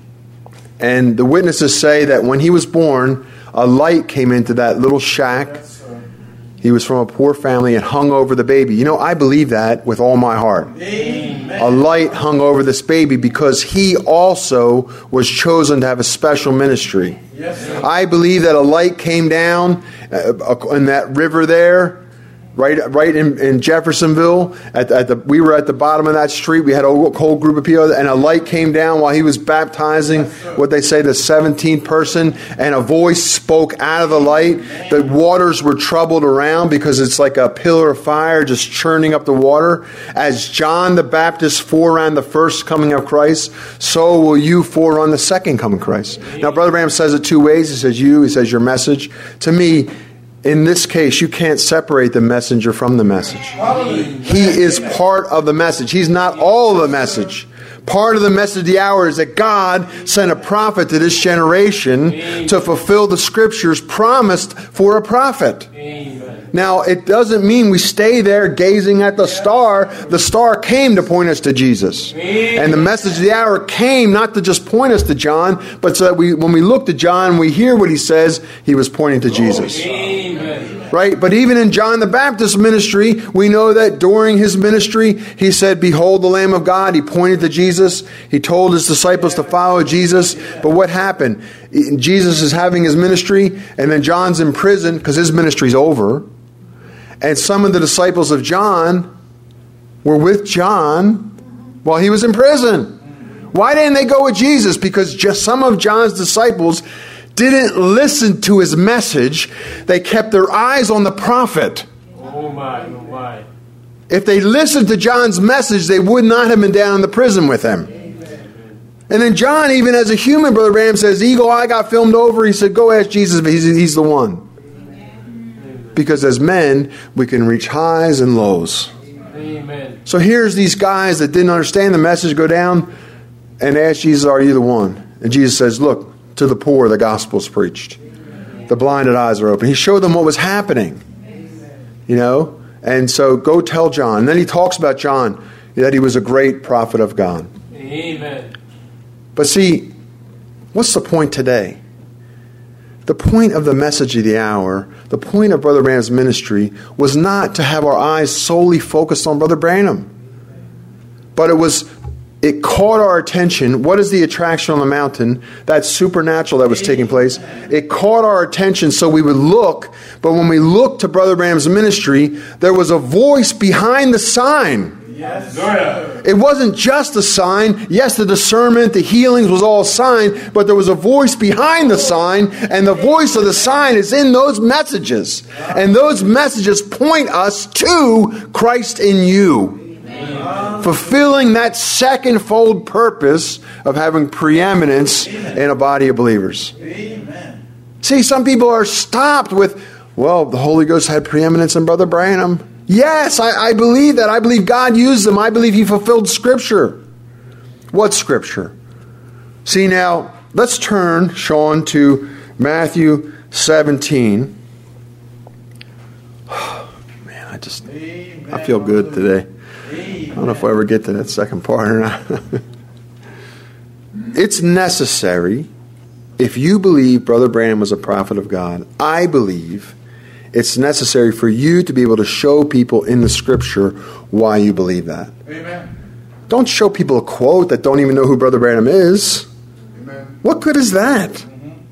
And the witnesses say that when he was born, a light came into that little shack. He was from a poor family and hung over the baby. You know, I believe that with all my heart. Amen. A light hung over this baby because he also was chosen to have a special ministry. Yes, sir. I believe that a light came down in that river there, right in Jeffersonville. We were at the bottom of that street. We had a whole group of people, and a light came down while he was baptizing, what they say, the 17th person, and a voice spoke out of the light. The waters were troubled around because it's like a pillar of fire just churning up the water. As John the Baptist foreran the first coming of Christ, so will you forerun the second coming of Christ. Now, Brother Branham says it two ways. He says you, he says your message. To me, in this case, you can't separate the messenger from the message. He is part of the message. He's not all of the message. Part of the message of the hour is that God sent a prophet to this generation to fulfill the scriptures promised for a prophet. Amen. Now, it doesn't mean we stay there gazing at the star. The star came to point us to Jesus. And the message of the hour came not to just point us to John, but so that when we look to John, we hear what he says, he was pointing to Jesus. Amen. Right? But even in John the Baptist's ministry, we know that during his ministry, he said, "Behold the Lamb of God." He pointed to Jesus. He told his disciples to follow Jesus. But what happened? Jesus is having his ministry, and then John's in prison because his ministry's over. And some of the disciples of John were with John while he was in prison. Why didn't they go with Jesus? Because just some of John's disciples didn't listen to his message. They kept their eyes on the prophet. Oh my. If they listened to John's message, they would not have been down in the prison with him. And then John, even as a human, Brother Branham says, Eagle Eye got filmed over. He said, go ask Jesus, but he's the one. Because as men, we can reach highs and lows. Amen. So here's these guys that didn't understand the message go down and ask Jesus, are you the one? And Jesus says, look, to the poor the gospel is preached. The blinded eyes are open. He showed them what was happening. You know? And so go tell John. And then he talks about John, that he was a great prophet of God. Amen. But see, what's the point today? The point of the message of the hour, the point of Brother Branham's ministry, was not to have our eyes solely focused on Brother Branham. But it caught our attention. What is the attraction on the mountain? That supernatural that was taking place. It caught our attention so we would look. But when we looked to Brother Branham's ministry, there was a voice behind the sign. Hallelujah. It wasn't just a sign. Yes, the discernment, the healings was all a sign, but there was a voice behind the sign, and the voice of the sign is in those messages. And those messages point us to Christ in you. Fulfilling that second-fold purpose of having preeminence in a body of believers. See, some people are stopped with, well, the Holy Ghost had preeminence in Brother Branham. Yes, I believe that. I believe God used them. I believe He fulfilled Scripture. What Scripture? See now, let's turn, Sean, to Matthew 17. Man, I feel good today. I don't know if I ever get to that second part or not. It's necessary, if you believe Brother Branham was a prophet of God, I believe it's necessary for you to be able to show people in the Scripture why you believe that. Amen. Don't show people a quote that don't even know who Brother Branham is. Amen. What good is that?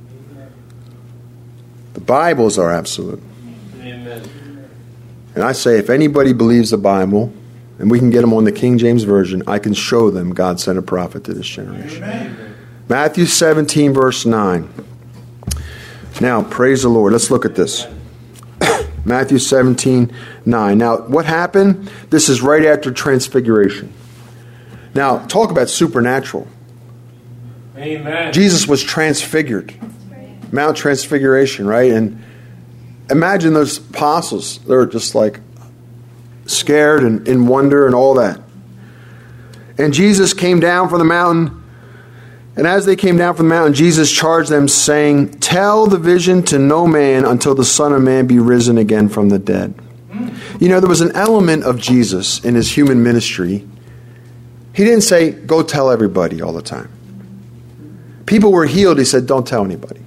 The Bibles are absolute. Amen. And I say, if anybody believes the Bible, and we can get them on the King James Version, I can show them God sent a prophet to this generation. Amen. Matthew 17, verse 9. Now, praise the Lord. Let's look at this. Matthew 17, 9. Now, what happened? This is right after Transfiguration. Now, talk about supernatural. Amen. Jesus was transfigured. Mount Transfiguration, right? And imagine those apostles. They're just like scared and in wonder and all that. And Jesus came down from the mountain. And as they came down from the mountain, Jesus charged them, saying, "Tell the vision to no man until the Son of Man be risen again from the dead." You know, there was an element of Jesus in His human ministry. He didn't say, go tell everybody all the time. People were healed. He said, don't tell anybody.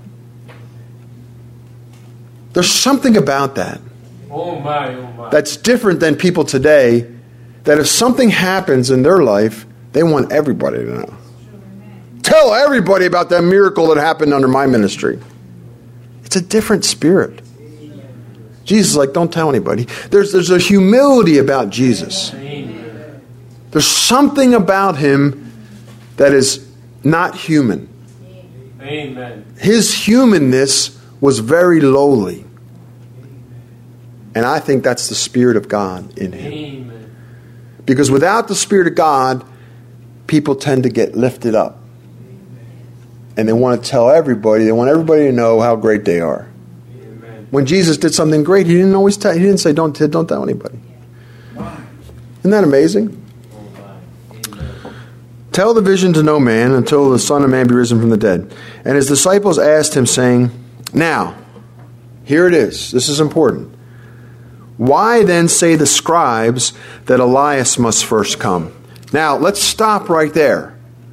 There's something about that. Oh my. That's different than people today, that if something happens in their life, they want everybody to know. Tell everybody about that miracle that happened under my ministry. It's a different spirit. Jesus is like, don't tell anybody. There's a humility about Jesus. Amen. There's something about Him that is not human. Amen. His humanness was very lowly. And I think that's the Spirit of God in Him. Amen. Because without the Spirit of God, people tend to get lifted up. And they want to tell everybody, they want everybody to know how great they are. Amen. When Jesus did something great, He didn't always tell, He didn't say, don't tell anybody. Isn't that amazing? Tell the vision to no man until the Son of Man be risen from the dead. And His disciples asked Him, saying, now, here it is. This is important. Why then say the scribes that Elias must first come? Now, let's stop right there.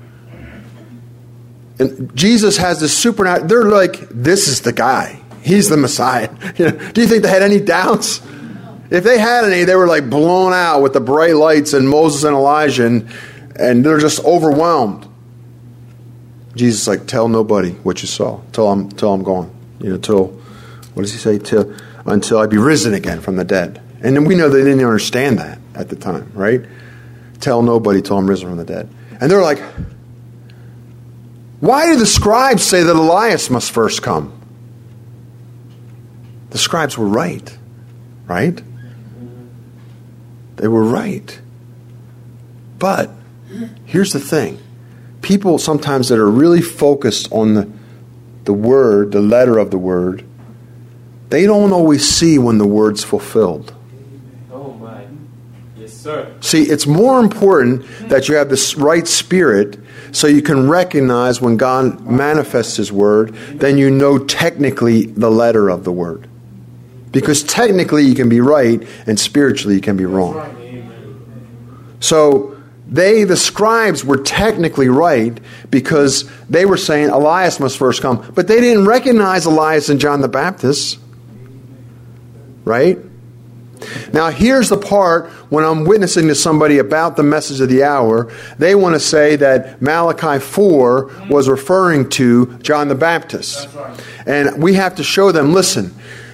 And Jesus has this supernatural. They're like, this is the guy. He's the Messiah. You know, do you think they had any doubts? If they had any, they were like blown out with the bright lights and Moses and Elijah, and they're just overwhelmed. Jesus is like, tell nobody what you saw. Till I'm gone. You know, till, what does He say? Until I be risen again from the dead. And then we know they didn't understand that at the time, right? Tell nobody till I'm risen from the dead. And they're like, why do the scribes say that Elias must first come? The scribes were right. Right? They were right. But here's the thing. People sometimes that are really focused on the word, the letter of the word, they don't always see when the word's fulfilled. Oh my. Yes, sir. See, it's more important that you have this right spirit so you can recognize when God manifests His word, then you know technically the letter of the word. Because technically you can be right and spiritually you can be wrong. Amen. So the scribes were technically right because they were saying Elias must first come. But they didn't recognize Elias and John the Baptist. Right? Now here's the part when I'm witnessing to somebody about the message of the hour, they want to say that Malachi 4 was referring to John the Baptist. That's right. And we have to show them, listen,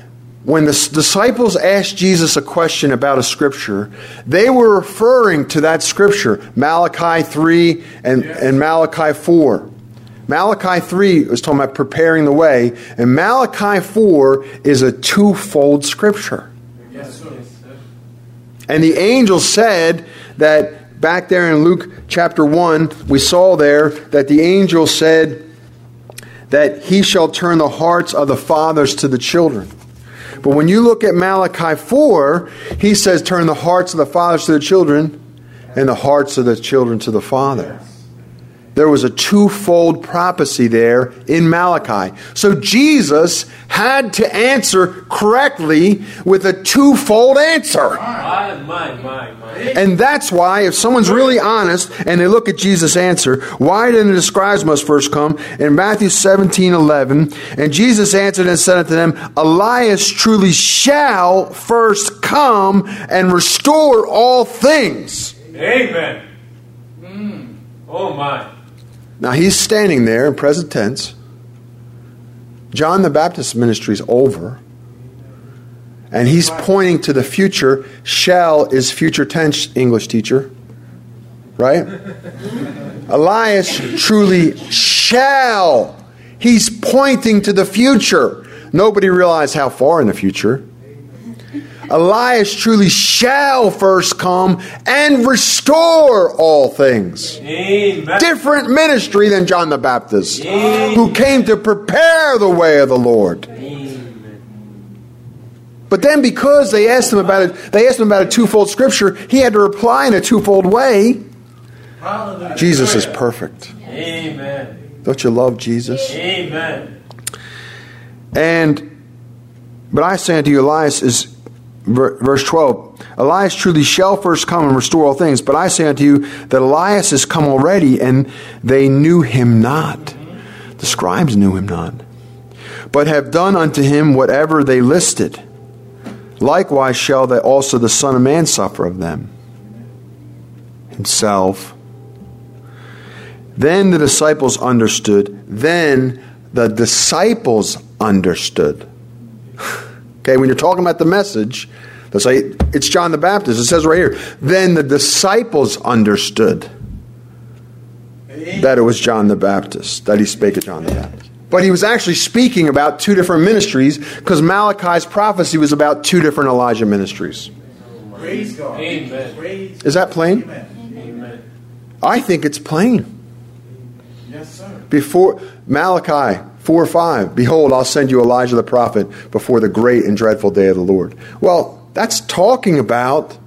when the disciples asked Jesus a question about a scripture, they were referring to that scripture, Malachi 3 and Malachi 4. Malachi 3 was talking about preparing the way, and Malachi 4 is a twofold scripture. Yes, sir. And the angel said that back there in Luke chapter 1, we saw there that the angel said that he shall turn the hearts of the fathers to the children. But when you look at Malachi 4, he says turn the hearts of the fathers to the children and the hearts of the children to the Father. There was a twofold prophecy there in Malachi. So Jesus had to answer correctly with a twofold answer. My. And that's why, if someone's really honest and they look at Jesus' answer, why then the scribes must first come? In Matthew 17:11, and Jesus answered and said unto them, Elias truly shall first come and restore all things. Amen. Oh my. Now he's standing there in present tense. John the Baptist's ministry is over. And he's pointing to the future. Shall is future tense, English teacher. Right? Elias truly shall. He's pointing to the future. Nobody realized how far in the future. Elias truly shall first come and restore all things. Amen. Different ministry than John the Baptist, who came to prepare the way of the Lord. But then because they asked him about a twofold scripture, he had to reply in a twofold way. Hallelujah. Jesus is perfect. Amen. Don't you love Jesus? Amen. But I say unto you, Elias is, verse 12, Elias truly shall first come and restore all things. But I say unto you that Elias is come already, and they knew him not. The scribes knew him not, but have done unto him whatever they listed. Likewise shall they also the Son of Man suffer of them himself. Then the disciples understood. Okay, when you're talking about the message, let's say it's John the Baptist. It says right here, then the disciples understood that it was John the Baptist, that he spake of John the Baptist. But he was actually speaking about two different ministries, because Malachi's prophecy was about two different Elijah ministries. Praise God. Amen. Praise Is that plain? Amen. I think it's plain. Yes, sir. Before Malachi 4:5, behold, I'll send you Elijah the prophet before the great and dreadful day of the Lord. Well, that's talking about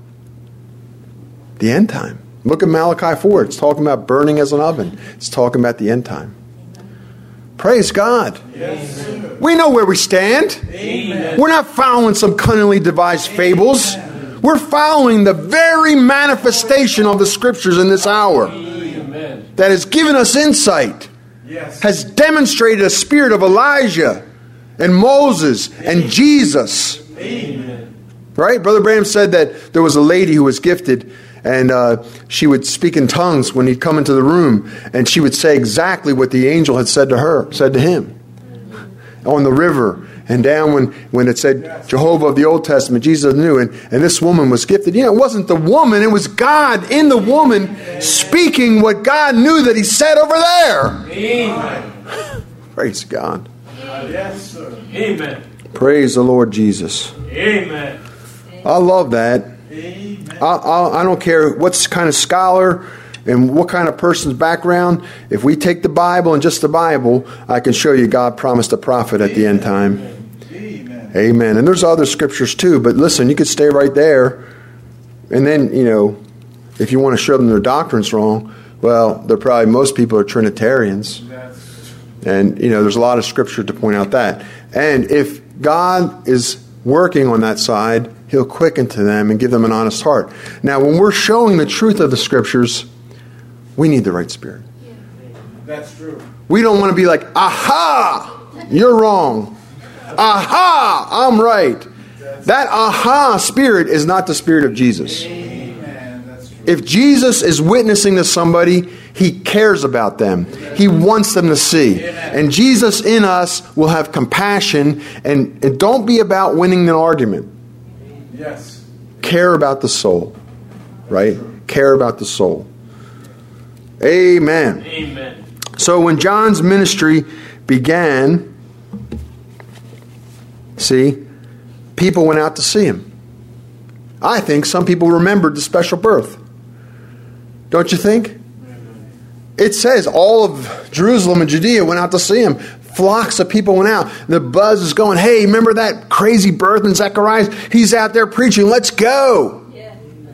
the end time. Look at Malachi 4. It's talking about burning as an oven. It's talking about the end time. Praise God. Yes, sir. We know where we stand. Amen. We're not following some cunningly devised fables. We're following the very manifestation of the Scriptures in this hour Amen. that has given us insight, Yes. has demonstrated a spirit of Elijah and Moses and Jesus. Amen. Right? Brother Branham said that there was a lady who was gifted, and she would speak in tongues when he'd come into the room, and she would say exactly what the angel had said to him on the river. And down when it said Jehovah of the Old Testament, Jesus of the New, and this woman was gifted. You know, it wasn't the woman, it was God in the woman speaking what God knew that he said over there. Amen. Praise God. Yes, sir. Amen. Praise the Lord Jesus. Amen. I love that. Amen. I don't care what kind of scholar and what kind of person's background. If we take the Bible and just the Bible, I can show you God promised a prophet at the end time. Amen. Amen. And there's other scriptures too, but listen, you could stay right there. And then, you know, if you want to show them their doctrine's wrong, well, most people are Trinitarians. And, you know, there's a lot of scripture to point out that. And if God is working on that side, he'll quicken to them and give them an honest heart. Now, when we're showing the truth of the scriptures, we need the right spirit. That's true. We don't want to be like, aha, you're wrong. Aha, I'm right. That aha spirit is not the spirit of Jesus. Amen. That's true. If Jesus is witnessing to somebody, He cares about them. He wants them to see. And Jesus in us will have compassion. And don't be about winning an argument. Yes. Care about the soul. Right? Care about the soul. Amen. Amen. So when John's ministry began, see, people went out to see him. I think some people remembered the special birth. Don't you think? It says all of Jerusalem and Judea went out to see him. Flocks of people went out. The buzz is going, hey, remember that crazy birth in Zechariah? He's out there preaching. Let's go. Yeah.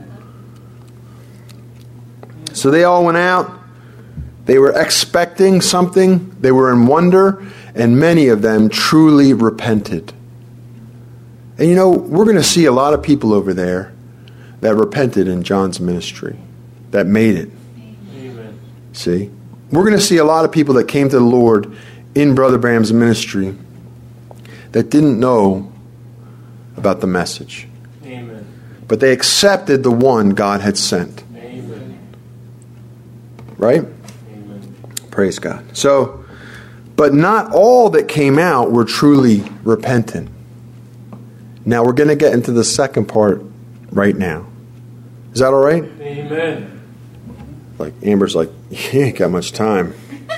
So they all went out. They were expecting something. They were in wonder. And many of them truly repented. And you know, we're going to see a lot of people over there that repented in John's ministry. That made it. Amen. See? We're going to see a lot of people that came to the Lord in Brother Branham's ministry that didn't know about the message. Amen. But they accepted the one God had sent. Amen. Right? Amen. Praise God. So, but not all that came out were truly repentant. Now we're going to get into the second part right now. Is that all right? Amen. Like Amber's like, you ain't got much time.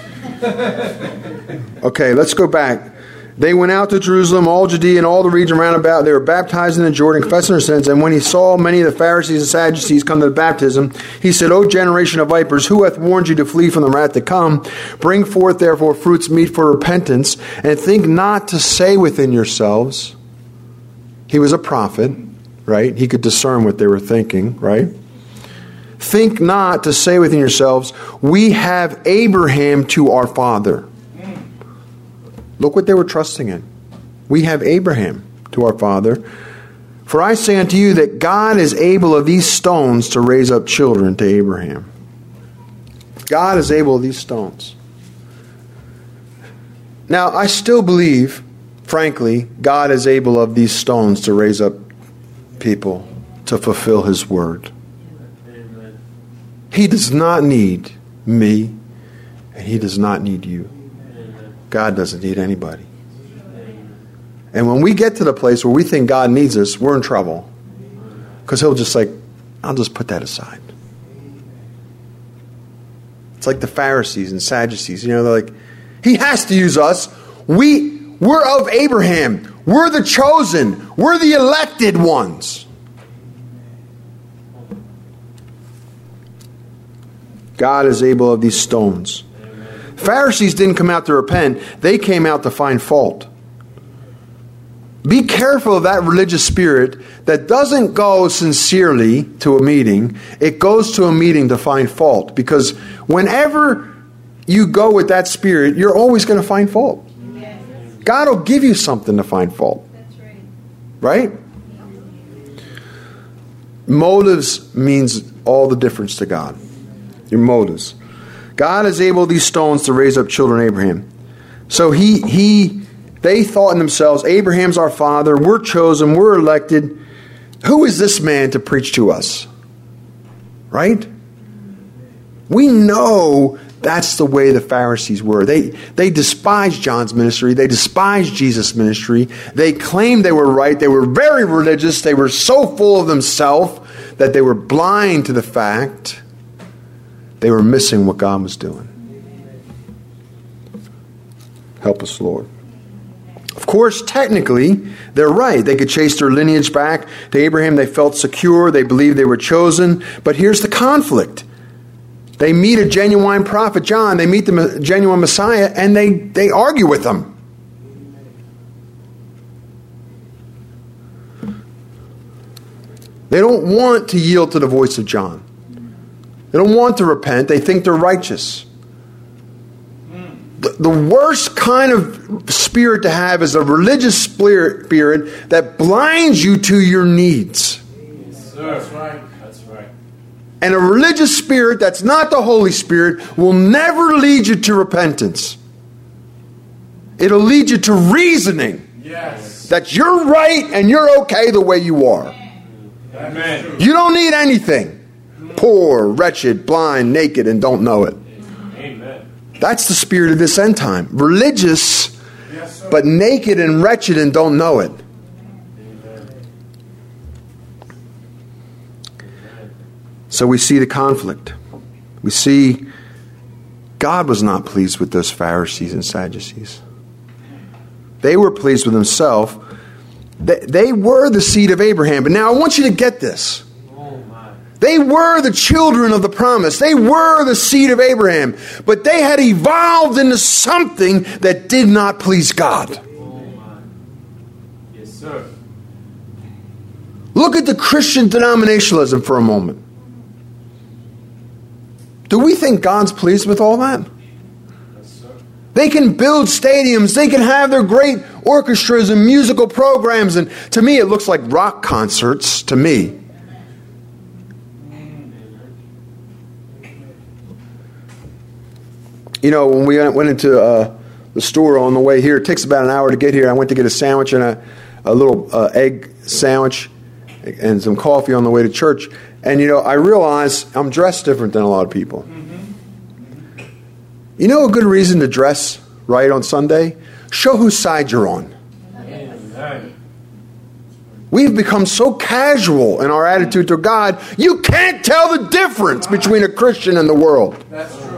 Okay, let's go back. They went out to Jerusalem, all Judea, and all the region round about. They were baptized in the Jordan, confessing their sins. And when he saw many of the Pharisees and Sadducees come to the baptism, he said, O generation of vipers, who hath warned you to flee from the wrath to come? Bring forth therefore fruits meet for repentance, and think not to say within yourselves. He was a prophet, right? He could discern what they were thinking, right? Think not to say within yourselves, we have Abraham to our father. Look what they were trusting in. We have Abraham to our father. For I say unto you that God is able of these stones to raise up children to Abraham. God is able of these stones. Now, I still believe, frankly, God is able of these stones to raise up people to fulfill His word. Amen. He does not need me, and He does not need you. Amen. God doesn't need anybody. And when we get to the place where we think God needs us, we're in trouble. Because He'll just like, I'll just put that aside. It's like the Pharisees and Sadducees. You know, they're like, He has to use us. We're of Abraham. We're the chosen. We're the elected ones. God is able of these stones. Pharisees didn't come out to repent. They came out to find fault. Be careful of that religious spirit that doesn't go sincerely to a meeting. It goes to a meeting to find fault. Because whenever you go with that spirit, you're always going to find fault. Yes. God will give you something to find fault. That's right. Right? Motives means all the difference to God. Your motives. God is able these stones to raise up children of Abraham. So they thought in themselves, Abraham's our father, we're chosen, we're elected. Who is this man to preach to us? Right? We know that's the way the Pharisees were. They despised John's ministry. They despised Jesus' ministry. They claimed they were right. They were very religious. They were so full of themselves that they were blind to the fact they were missing what God was doing. Help us, Lord. Of course, technically, they're right. They could trace their lineage back to Abraham. They felt secure. They believed they were chosen. But here's the conflict. They meet a genuine prophet, John. They meet the genuine Messiah, and they argue with them. They don't want to yield to the voice of John. They don't want to repent. They think they're righteous. The worst kind of spirit to have is a religious spirit that blinds you to your needs. Yes, sir. That's right. That's right. And a religious spirit that's not the Holy Spirit will never lead you to repentance. It'll lead you to reasoning. Yes. That you're right and you're okay the way you are. Amen. You don't need anything. poor, wretched, blind, naked, and don't know it. Amen. That's the spirit of this end time. Religious, Yes, sir. but naked and wretched and don't know it. So we see the conflict. We see God was not pleased with those Pharisees and Sadducees. They were pleased with themselves. They were the seed of Abraham. But now I want you to get this. Oh my. They were the children of the promise. They were the seed of Abraham. But they had evolved into something that did not please God. Oh my. Yes, sir. Look at the Christian denominationalism for a moment. Do we think God's pleased with all that? Yes, sir. They can build stadiums. They can have their great orchestras and musical programs. And to me, it looks like rock concerts to me. You know, when we went into the store on the way here, it takes about an hour to get here. I went to get a sandwich and a little egg sandwich and some coffee on the way to church. And, you know, I realize I'm dressed different than a lot of people. You know a good reason to dress right on Sunday? Show whose side you're on. Amen. We've become so casual in our attitude to God, you can't tell the difference between a Christian and the world. That's true.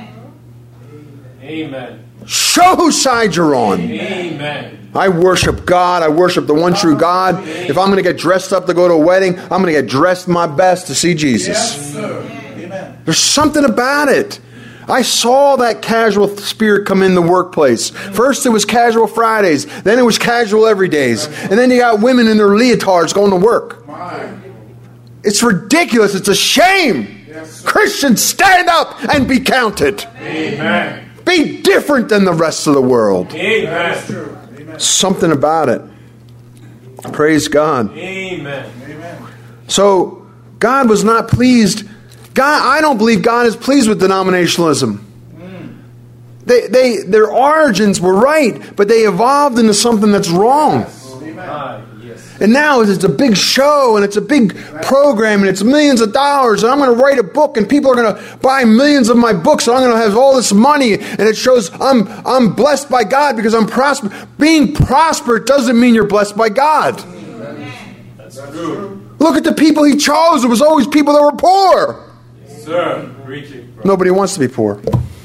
Amen. Show whose side you're on. Amen. I worship God. I worship the one true God. If I'm going to get dressed up to go to a wedding, I'm going to get dressed my best to see Jesus. Yes, sir. Amen. There's something about it. I saw that casual spirit come in the workplace. First it was casual Fridays. Then it was casual every days. And then you got women in their leotards going to work. My. It's ridiculous. It's a shame. Yes, sir. Christians, stand up and be counted. Amen. Be different than the rest of the world. That's Amen. true. Amen. Something about it. Praise God. Amen. Amen. So God was not pleased. I don't believe God is pleased with denominationalism. Their origins were right, but they evolved into something that's wrong. Amen. Yes. And now it's a big show and it's a big program and it's millions of dollars and I'm going to write a book and people are going to buy millions of my books and I'm going to have all this money and it shows I'm blessed by God because I'm prosperous. Being prosperous doesn't mean you're blessed by God. That's true. Look at the people he chose. It was always people that were poor. Yes, sir. Preach it, bro. Nobody wants to be poor.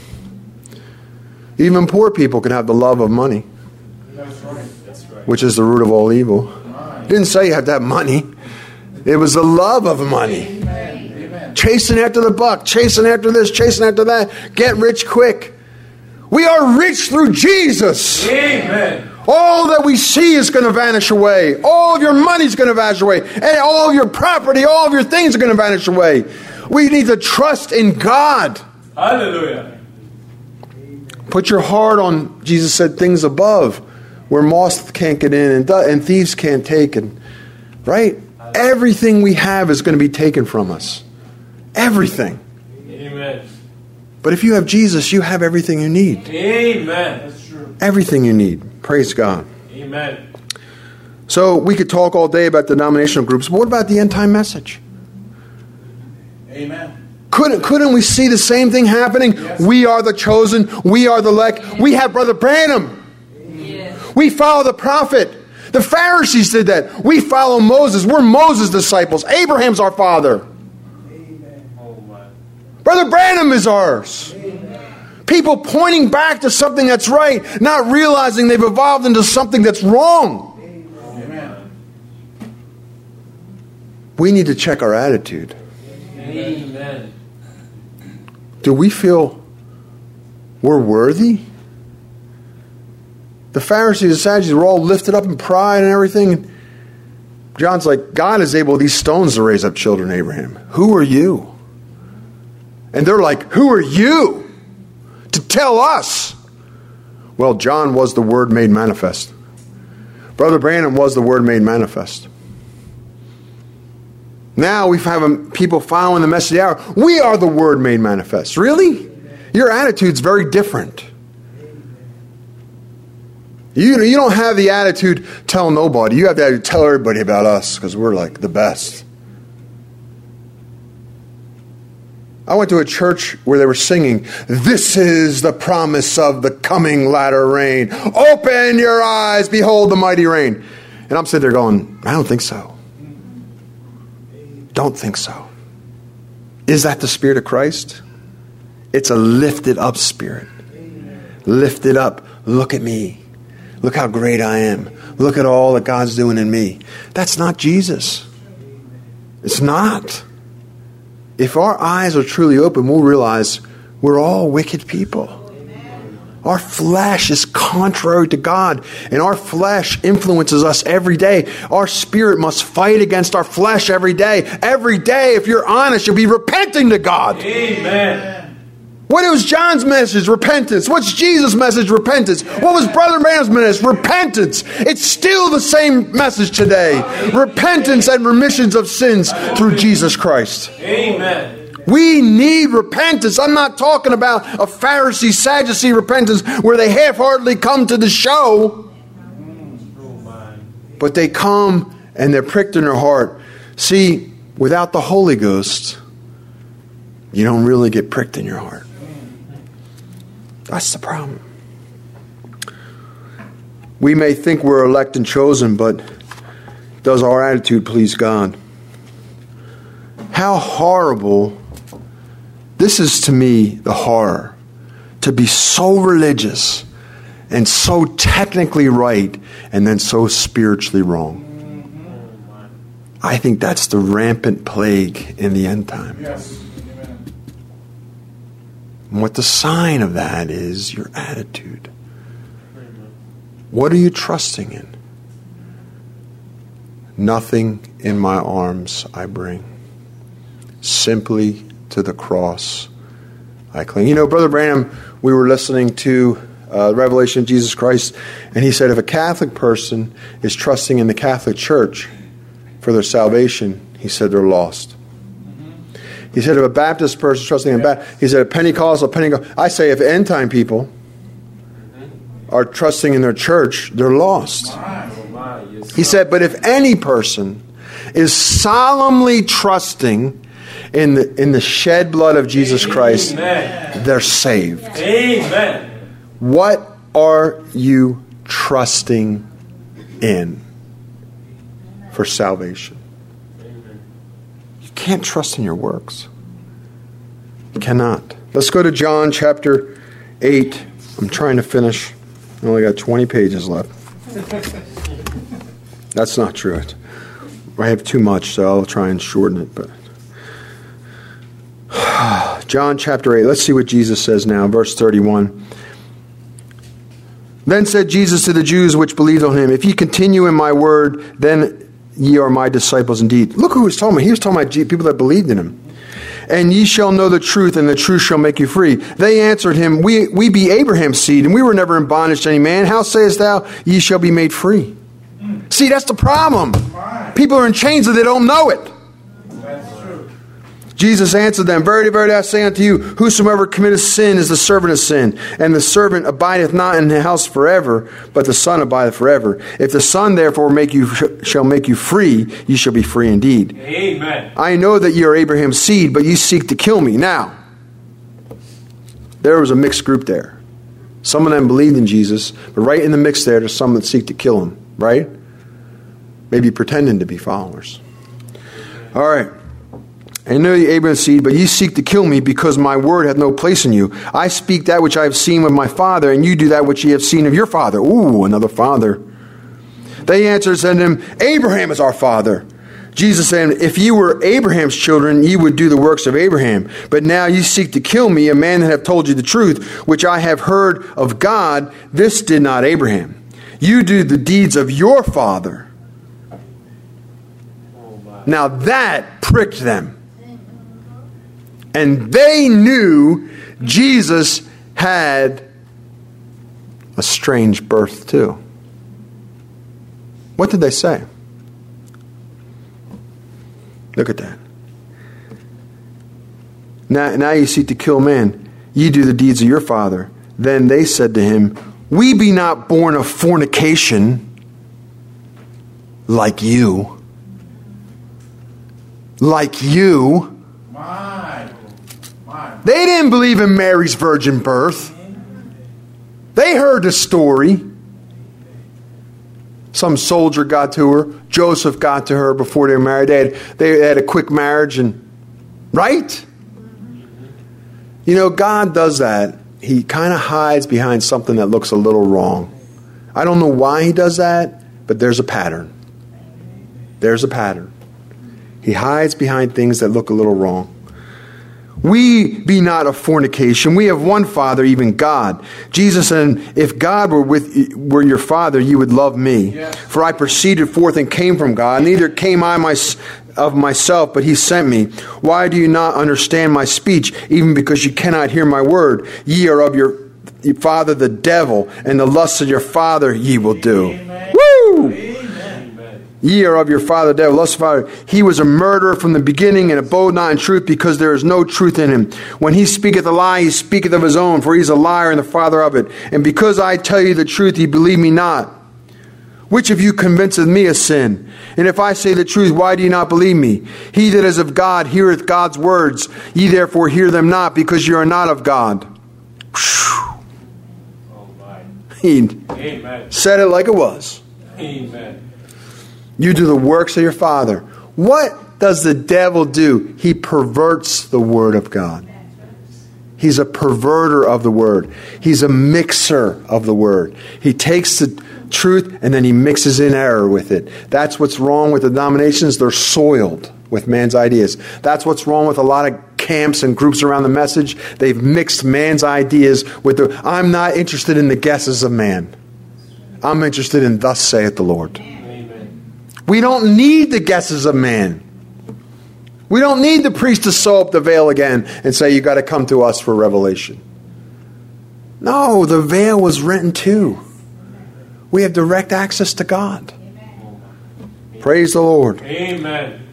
Even poor people can have the love of money, That's right. That's right. which is the root of all evil. It didn't say you have to have money. It was the love of money. Amen. Chasing after the buck, chasing after this, chasing after that. Get rich quick. We are rich through Jesus. Amen. All that we see is going to vanish away. All of your money is going to vanish away. And all of your property, all of your things are going to vanish away. We need to trust in God. Hallelujah. Put your heart on, Jesus said, things above, where moth can't get in and thieves can't take. And right? Everything we have is going to be taken from us. Everything. Amen. But if you have Jesus, you have everything you need. Amen. That's true. Everything you need. Praise God. Amen. So we could talk all day about denominational groups, but what about the end time message? Amen. Couldn't we see the same thing happening? Yes. We are the chosen. We are the elect. We have Brother Branham. Yes. We follow the prophet. The Pharisees did that. We follow Moses. We're Moses' disciples. Abraham's our father. Oh my. Brother Branham is ours. People pointing back to something that's right, not realizing they've evolved into something that's wrong. Amen. We need to check our attitude. Amen. Do we feel we're worthy? The Pharisees and Sadducees were all lifted up in pride and everything. And John's like, God is able these stones to raise up children, Abraham. Who are you? And they're like, who are you to tell us? Well, John was the Word made manifest. Brother Branham was the Word made manifest. Now we have people following the message of the hour. We are the Word made manifest. Really? Your attitude's very different. You don't have the attitude, tell nobody. You have the attitude, tell everybody about us because we're like the best. I went to a church where they were singing, "This is the promise of the coming latter rain. Open your eyes, behold the mighty rain." And I'm sitting there going, I don't think so. Don't think so. Is that the Spirit of Christ? It's a lifted up spirit. Lifted up. Look at me. Look how great I am. Look at all that God's doing in me. That's not Jesus. It's not. If our eyes are truly open, we'll realize we're all wicked people. Our flesh is contrary to God, and our flesh influences us every day. Our spirit must fight against our flesh every day. Every day, if you're honest, you'll be repenting to God. Amen. What was John's message? Repentance. What's Jesus' message? Repentance. What was Brother Branham's message? Repentance. It's still the same message today. Repentance and remissions of sins through Jesus Christ. Amen. We need repentance. I'm not talking about a Pharisee, Sadducee repentance where they half-heartedly come to the show, but they come and they're pricked in their heart. See, without the Holy Ghost, you don't really get pricked in your heart. That's the problem. We may think we're elect and chosen, but does our attitude please God? How horrible. This is to me the horror. To be so religious and so technically right and then so spiritually wrong. I think that's the rampant plague in the end time. Yes. Amen. And what the sign of that is your attitude. What are you trusting in? Nothing in my arms I bring. Simply to the cross I cling. You know, Brother Branham, we were listening to Revelation of Jesus Christ, and he said if a Catholic person is trusting in the Catholic Church for their salvation, he said they're lost. He said if a Baptist person is trusting in Baptist, he said a Pentecostal, I say if end time people are trusting in their church, they're lost. He said, but if any person is solemnly trusting in the shed blood of Jesus Christ, they're saved. Amen. What are you trusting in for salvation? You can't trust in your works. You cannot. Let's go to John chapter 8. I'm trying to finish. I only got 20 pages left. That's not true. I have too much, so I'll try and shorten it. But John chapter 8. Let's see what Jesus says now. Verse 31. Then said Jesus to the Jews which believed on him, if ye continue in my word, then ye are my disciples indeed. Look who he was talking about. He was talking about people that believed in him. And ye shall know the truth, and the truth shall make you free. They answered him, we be Abraham's seed, and we were never in bondage to any man. How sayest thou, ye shall be made free? See, that's the problem. People are in chains and they don't know it. That's true. Jesus answered them, verily, verily, I say unto you, whosoever committeth sin is the servant of sin. And the servant abideth not in the house forever, but the Son abideth forever. If the Son therefore shall make you free, ye shall be free indeed. Amen. I know that ye are Abraham's seed, but ye seek to kill me. Now, there was a mixed group there. Some of them believed in Jesus, but right in the mix there's some that seek to kill him, right? Maybe pretending to be followers. All right. I know ye Abraham's seed, but ye seek to kill me, because my word hath no place in you. I speak that which I have seen with my father, and you do that which ye have seen of your father. Ooh, another father. They answered and said to him, Abraham is our father. Jesus said, if ye were Abraham's children, ye would do the works of Abraham. But now ye seek to kill me, a man that hath told you the truth, which I have heard of God. This did not Abraham. You do the deeds of your father. Now that pricked them. And they knew Jesus had a strange birth too. What did they say? Look at that. Now you seek to kill man. Ye do the deeds of your father. Then they said to him, we be not born of fornication like you. Like you. My. They didn't believe in Mary's virgin birth. They heard the story. Some soldier got to her. Joseph got to her before they were married. They had a quick marriage, and right? You know, God does that. He kind of hides behind something that looks a little wrong. I don't know why he does that, but there's a pattern. There's a pattern. He hides behind things that look a little wrong. We be not of fornication. We have one Father, even God. Jesus said, if God were your Father, you would love me. Yes. For I proceeded forth and came from God. Neither came I of myself, but he sent me. Why do you not understand my speech, even because you cannot hear my word? Ye are of your father the devil, and the lusts of your father ye will do. Amen. Woo! Amen. Ye are of your father the devil, lust of father. He was a murderer from the beginning, and abode not in truth, because there is no truth in him. When he speaketh a lie, he speaketh of his own, for he is a liar and the father of it. And because I tell you the truth, ye believe me not. Which of you convinceth me of sin? And if I say the truth, why do you not believe me? He that is of God heareth God's words. Ye therefore hear them not, because you are not of God. Oh my. He Amen. Said it like it was. Amen. You do the works of your father. What does the devil do? He perverts the word of God. He's a perverter of the word. He's a mixer of the word. He takes the truth and then he mixes in error with it. That's what's wrong with the denominations. They're soiled with man's ideas. That's what's wrong with a lot of camps and groups around the message. They've mixed man's ideas with the, I'm not interested in the guesses of man. I'm interested in thus saith the Lord. We don't need the guesses of man. We don't need the priest to sew up the veil again and say, you got to come to us for revelation. No, the veil was rent in two. We have direct access to God. Amen. Praise the Lord. Amen.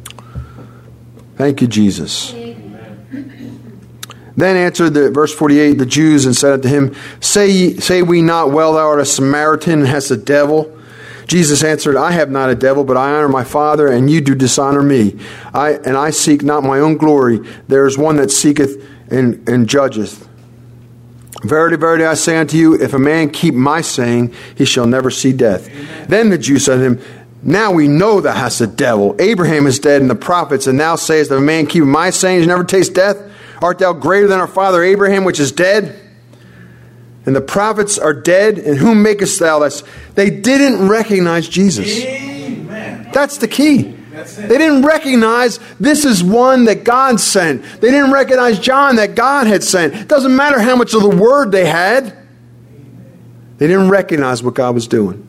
Thank you, Jesus. Amen. Then answered verse 48, the Jews, and said unto him, Say we not well, thou art a Samaritan, and hast a devil? Jesus answered, I have not a devil, but I honor my Father, and you do dishonor me. I seek not my own glory. There is one that seeketh and judgeth. Verily, verily, I say unto you, if a man keep my saying, he shall never see death. Amen. Then the Jews said to him, Now we know thou hast a devil. Abraham is dead, and the prophets, and thou sayest, if a man keep my saying, he shall never taste death. Art thou greater than our father Abraham, which is dead? And the prophets are dead, and whom makest thou this? They didn't recognize Jesus. Amen. That's the key. They didn't recognize this is one that God sent. They didn't recognize John that God had sent. It doesn't matter how much of the word they had. They didn't recognize what God was doing.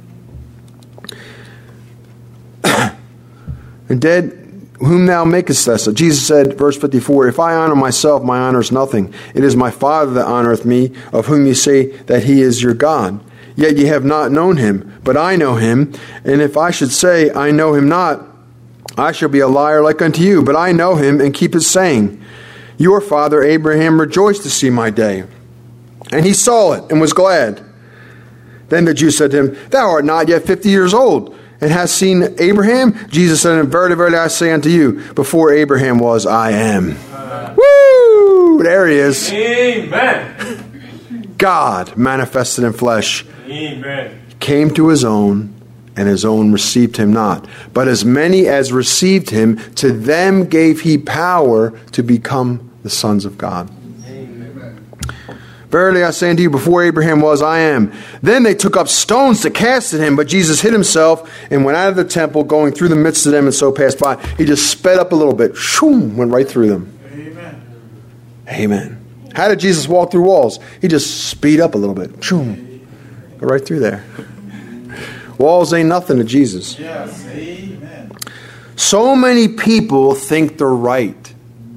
And dead, whom thou makest thus? So Jesus said, verse 54, If I honor myself, my honor is nothing. It is my Father that honoreth me, of whom ye say that he is your God. Yet ye have not known him, but I know him. And if I should say, I know him not, I shall be a liar like unto you. But I know him, and keep his saying. Your father Abraham rejoiced to see my day. And he saw it, and was glad. Then the Jews said to him, Thou art not yet 50 years old, and hast seen Abraham? Jesus said, Verily, verily, I say unto you, before Abraham was, I am. Woo! There he is. Amen. God manifested in flesh. Amen. Came to his own, and his own received him not. But as many as received him, to them gave he power to become the sons of God. Verily I say unto you, before Abraham was, I am. Then they took up stones to cast at him, but Jesus hid himself and went out of the temple, going through the midst of them, and so passed by. He just sped up a little bit, shoom, went right through them. Amen. Amen. How did Jesus walk through walls? He just speed up a little bit, shoom, go right through there. Walls ain't nothing to Jesus. Yes. Amen. So many people think they're right.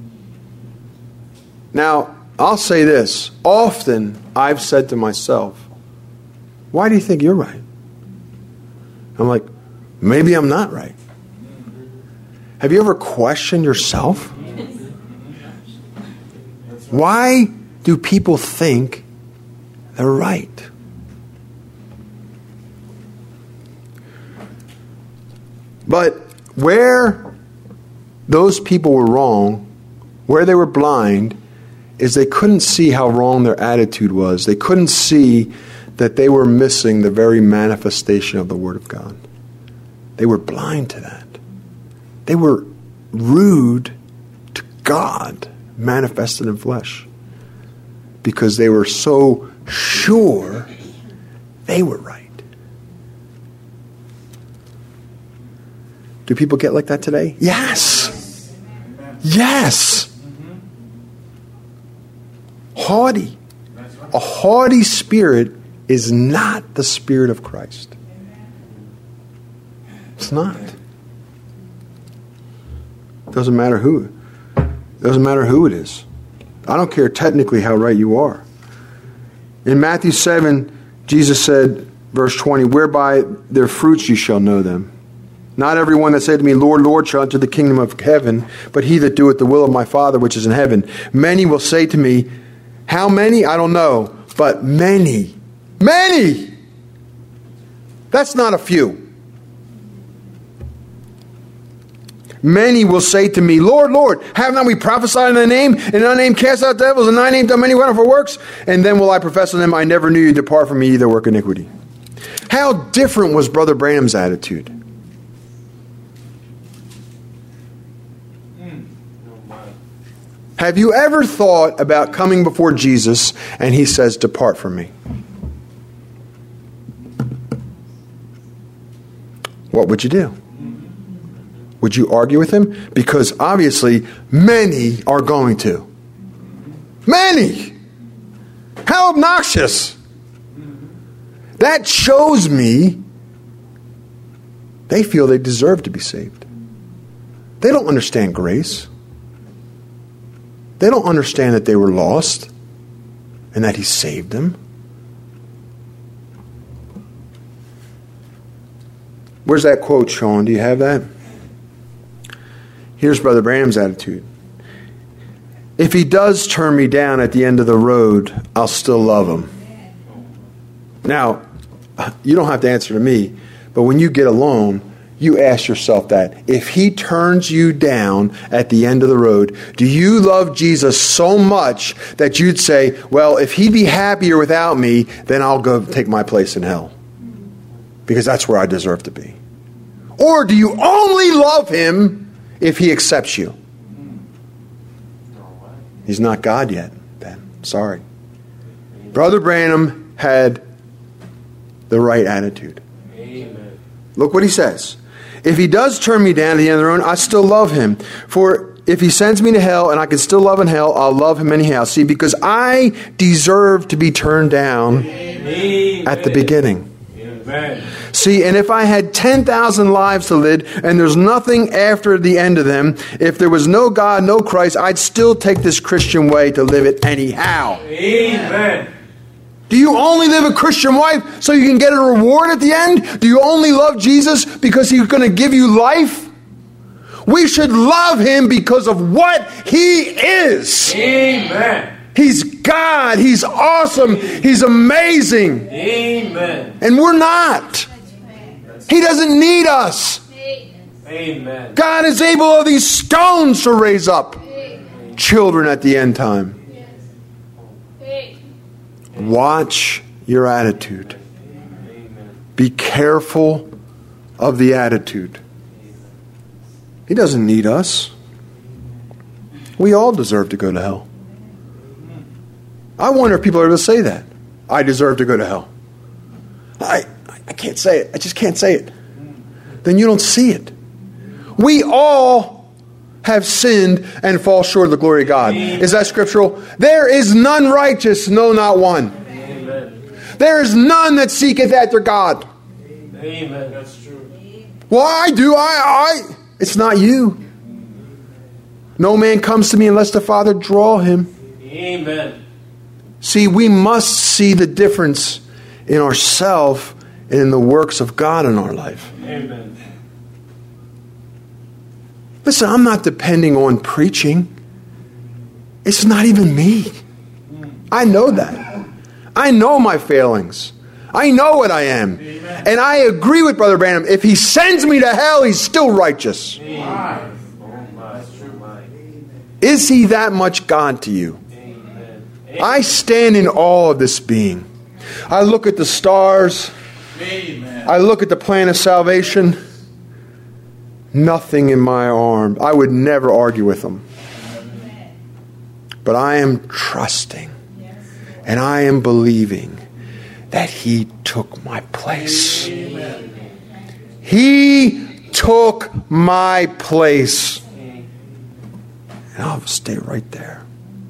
Now, I'll say this. Often I've said to myself, why do you think you're right? I'm like, maybe I'm not right. Have you ever questioned yourself? Why do people think they're right? But where those people were wrong, where they were blind, is they couldn't see how wrong their attitude was. They couldn't see that they were missing the very manifestation of the Word of God. They were blind to that. They were rude to God manifested in flesh because they were so sure they were right. Do people get like that today? Yes. Yes. Haughty. A haughty spirit is not the Spirit of Christ. It's not. Doesn't matter who. Doesn't matter who it is. I don't care technically how right you are. In Matthew 7, Jesus said, verse 20, whereby their fruits you shall know them. Not everyone that said to me, Lord, Lord, shall enter the kingdom of heaven, but he that doeth the will of my Father which is in heaven. Many will say to me, how many? I don't know, but many. Many! That's not a few. Many will say to me, Lord, Lord, have not we prophesied in thy name? In thy name cast out devils, in thy name done many wonderful works? And then will I profess to them, I never knew you, depart from me, ye that work iniquity. How different was Brother Branham's attitude? Have you ever thought about coming before Jesus and he says, depart from me? What would you do? Would you argue with him? Because obviously many are going to. Many! How obnoxious! That shows me they feel they deserve to be saved. They don't understand grace. They don't understand that they were lost and that he saved them. Where's that quote, Sean? Do you have that? Here's Brother Branham's attitude. If he does turn me down at the end of the road, I'll still love him. Now, you don't have to answer to me, but when you get alone, you ask yourself that. If he turns you down at the end of the road, do you love Jesus so much that you'd say, well, if he'd be happier without me, then I'll go take my place in hell? Because that's where I deserve to be. Or do you only love him if he accepts you? He's not God yet, then. Sorry. Brother Branham had the right attitude. Amen. Look what he says. If he does turn me down at the end of the road, I still love him. For if he sends me to hell and I can still love in hell, I'll love him anyhow. See, because I deserve to be turned down at the beginning. Amen. See, and if I had 10,000 lives to live and there's nothing after the end of them, if there was no God, no Christ, I'd still take this Christian way to live it anyhow. Amen. Do you only live a Christian life so you can get a reward at the end? Do you only love Jesus because he's going to give you life? We should love him because of what he is. Amen. He's God. He's awesome. He's amazing. Amen. And we're not. He doesn't need us. Amen. God is able of these stones to raise up children at the end time. Watch your attitude. Be careful of the attitude. He doesn't need us. We all deserve to go to hell. I wonder if people are going to say that. I deserve to go to hell. I can't say it. I just can't say it. Then you don't see it. We all have sinned and fall short of the glory of God. Is that scriptural? There is none righteous, no, not one. Amen. There is none that seeketh after God. Amen. That's true. Why do I? It's not you. No man comes to me unless the Father draw him. Amen. See, we must see the difference in ourselves and in the works of God in our life. Amen. Listen, I'm not depending on preaching. It's not even me. I know that. I know my failings. I know what I am. Amen. And I agree with Brother Branham. If he sends me to hell, he's still righteous. Amen. Is he that much God to you? Amen. I stand in awe of this being. I look at the stars. Amen. I look at the plan of salvation. Nothing in my arm. I would never argue with them. But I am trusting and I am believing that He took my place. He took my place. And I'll stay right there.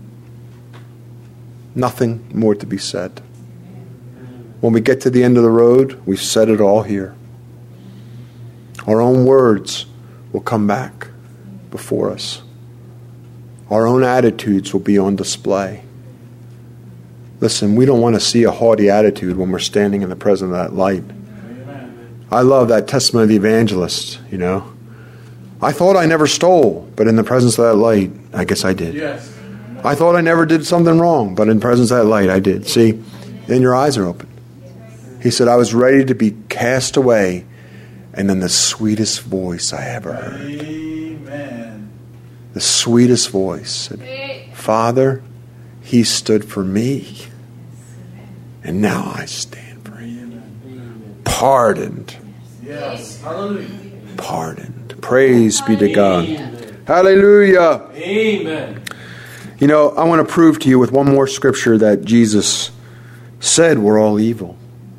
Nothing more to be said. When we get to the end of the road, we've said it all here. Our own words will come back before us. Our own attitudes will be on display. Listen, we don't want to see a haughty attitude when we're standing in the presence of that light. I love that testimony of the evangelist, you know. I thought I never stole, but in the presence of that light, I guess I did. Yes. I thought I never did something wrong, but in the presence of that light, I did. See, then your eyes are open. He said, I was ready to be cast away, and then the sweetest voice I ever heard. Amen. The sweetest voice said, Father, He stood for me, and now I stand for Him. Pardoned. Yes. Hallelujah. Pardoned. Praise be to God. Hallelujah. Amen. You know, I want to prove to you with one more scripture that Jesus said we're all evil.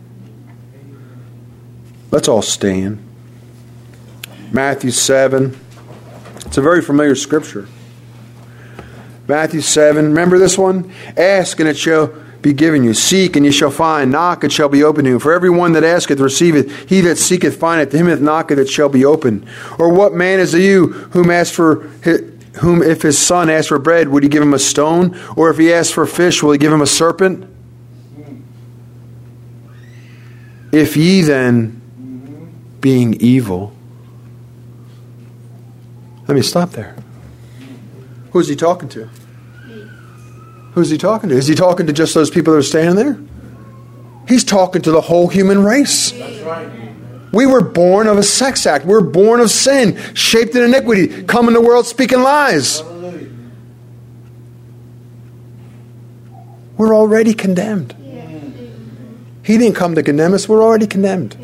Let's all stand. Matthew 7. It's a very familiar scripture. Matthew 7. Remember this one? Ask and it shall be given you. Seek and you shall find. Knock, it shall be opened to you. For everyone that asketh receiveth. He that seeketh findeth. To him that knocketh it shall be opened. Or what man is you whom if his son asks for bread, would he give him a stone? Or if he asks for fish, will he give him a serpent? If ye then, being evil. Let me stop there. Who's he talking to? Who's he talking to? Is he talking to just those people that are standing there? He's talking to the whole human race. That's right. We were born of a sex act. We're born of sin, shaped in iniquity, come in the world speaking lies. Hallelujah. We're already condemned. He didn't come to condemn us. We're already condemned.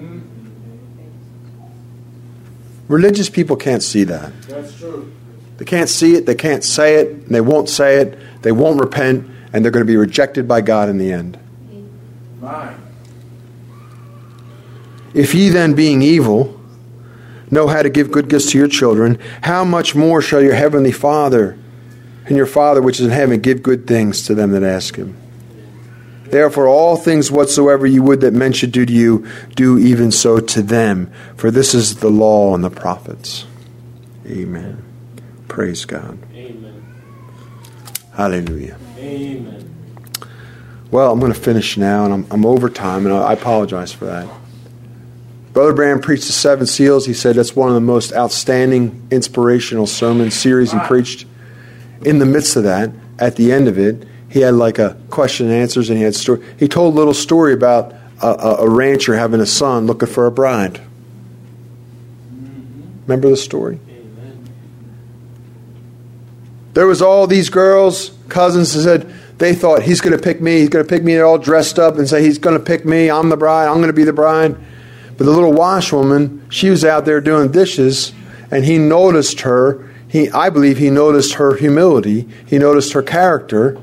Religious people can't see that. That's true. They can't see it. They can't say it. And they won't say it. They won't repent. And they're going to be rejected by God in the end. My. If ye then, being evil, know how to give good gifts to your children, how much more shall your heavenly Father and your Father which is in heaven give good things to them that ask Him? Therefore, all things whatsoever you would that men should do to you, do even so to them. For this is the law and the prophets. Amen. Praise God. Amen. Hallelujah. Amen. Well, I'm going to finish now, and I'm over time, and I apologize for that. Brother Branham preached the 7 seals. He said that's one of the most outstanding inspirational sermon series he preached. In the midst of that, at the end of it, he had like a question and answers, and he had story. He told a little story about a rancher having a son looking for a bride. Remember the story? Amen. There was all these girls, cousins, who said they thought he's going to pick me. He's going to pick me. They're all dressed up and say he's going to pick me. I'm the bride. I'm going to be the bride. But the little washwoman, she was out there doing dishes, and he noticed her. I believe he noticed her humility. He noticed her character.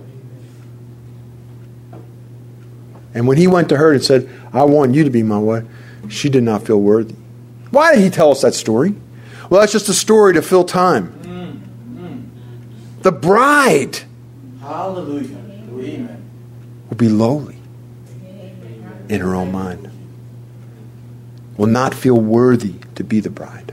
And when he went to her and said, I want you to be my wife, she did not feel worthy. Why did he tell us that story? Well, that's just a story to fill time. The bride Hallelujah. Amen. will be lowly in her own mind. Will not feel worthy to be the bride.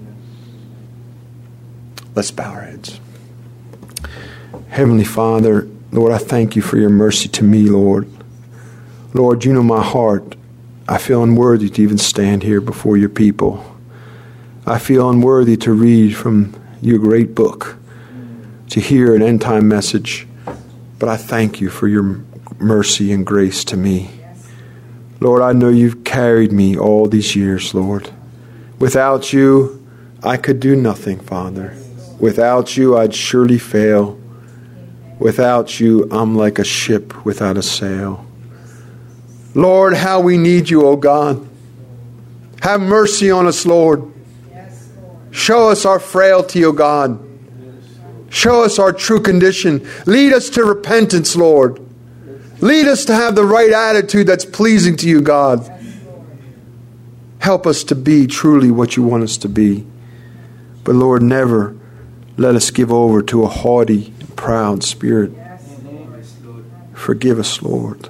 Let's bow our heads. Heavenly Father, Lord, I thank you for your mercy to me, Lord. Lord, you know my heart. I feel unworthy to even stand here before your people. I feel unworthy to read from your great book, to hear an end-time message. But I thank you for your mercy and grace to me. Lord, I know you've carried me all these years, Lord. Without you, I could do nothing, Father. Without you, I'd surely fail. Without you, I'm like a ship without a sail. Lord, how we need you, O God. Have mercy on us, Lord. Show us our frailty, O God. Show us our true condition. Lead us to repentance, Lord. Lead us to have the right attitude that's pleasing to you, God. Help us to be truly what you want us to be. But Lord, never let us give over to a haughty, proud spirit. Forgive us, Lord.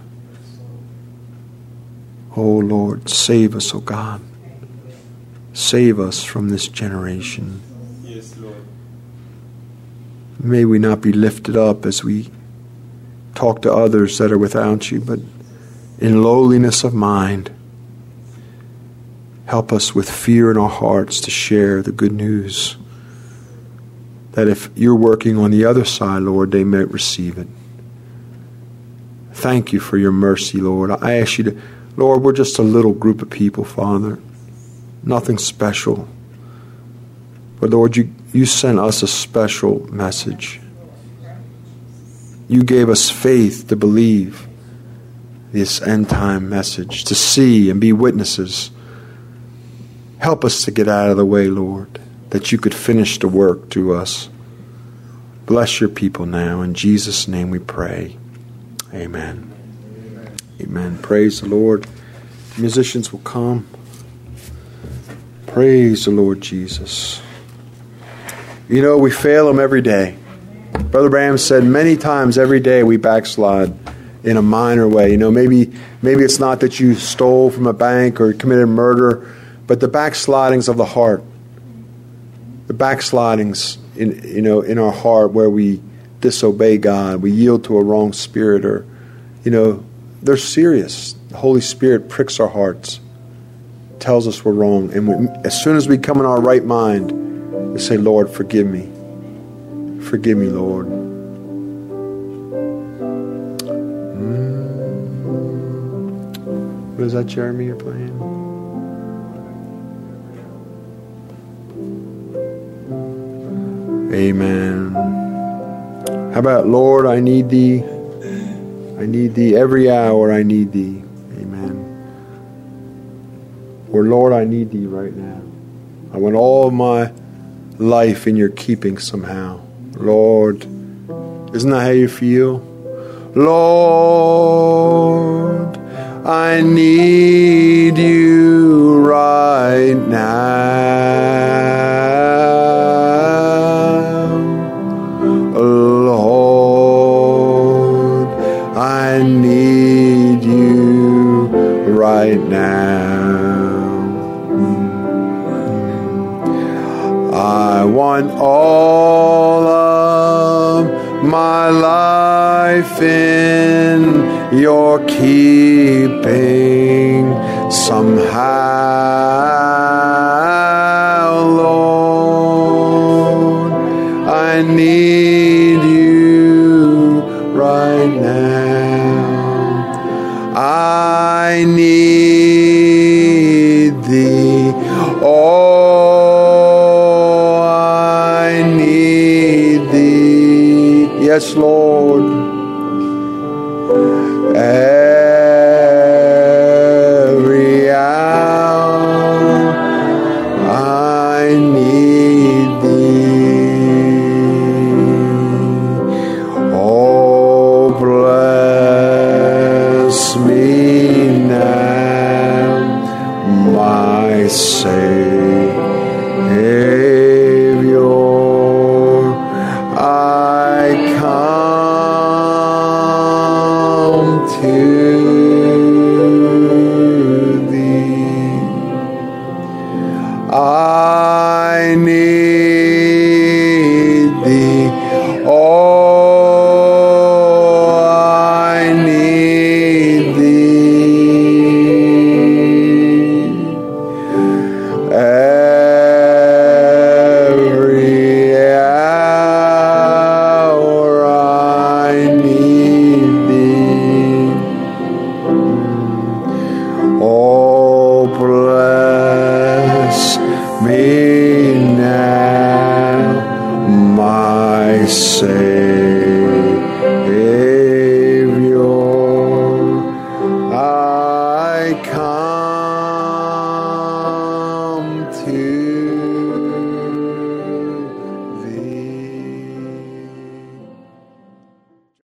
Oh Lord, save us, oh God. Save us from this generation. Yes, Lord. May we not be lifted up as we talk to others that are without you, but in lowliness of mind. Help us with fear in our hearts to share the good news. That if you're working on the other side, Lord, they may receive it. Thank you for your mercy, Lord. I ask you to, Lord, we're just a little group of people, Father. Nothing special. But Lord, you sent us a special message. You gave us faith to believe this end time message, to see and be witnesses. Help us to get out of the way, Lord, that you could finish the work to us. Bless your people now. In Jesus' name we pray. Amen. Amen. Praise the Lord. Musicians will come. Praise the Lord Jesus. You know, we fail Him every day. Brother Branham said many times every day we backslide in a minor way. You know, maybe it's not that you stole from a bank or committed murder, but the backslidings of the heart. The backslidings in our heart where we disobey God, we yield to a wrong spirit, or they're serious. The Holy Spirit pricks our hearts, tells us we're wrong, and as soon as we come in our right mind, we say, Lord, forgive me. Forgive me, Lord. What is that, Jeremy, you're playing? Amen. How about, Lord, I need thee. I need thee every hour. I need thee. Amen. Or, Lord, I need thee right now. I want all of my life in your keeping somehow. Lord, isn't that how you feel? Lord, I need you right now. Lord, I need you right now. I want all of my life in your keeping somehow, Lord. I need you right now. I need thee. Oh, I need thee. Yes, Lord. Every hour I need thee. Oh, bless me now, my Savior. I come to thee. I need thee. Oh, I need thee. Every hour I need thee. Oh, bless me now, my Savior. kind.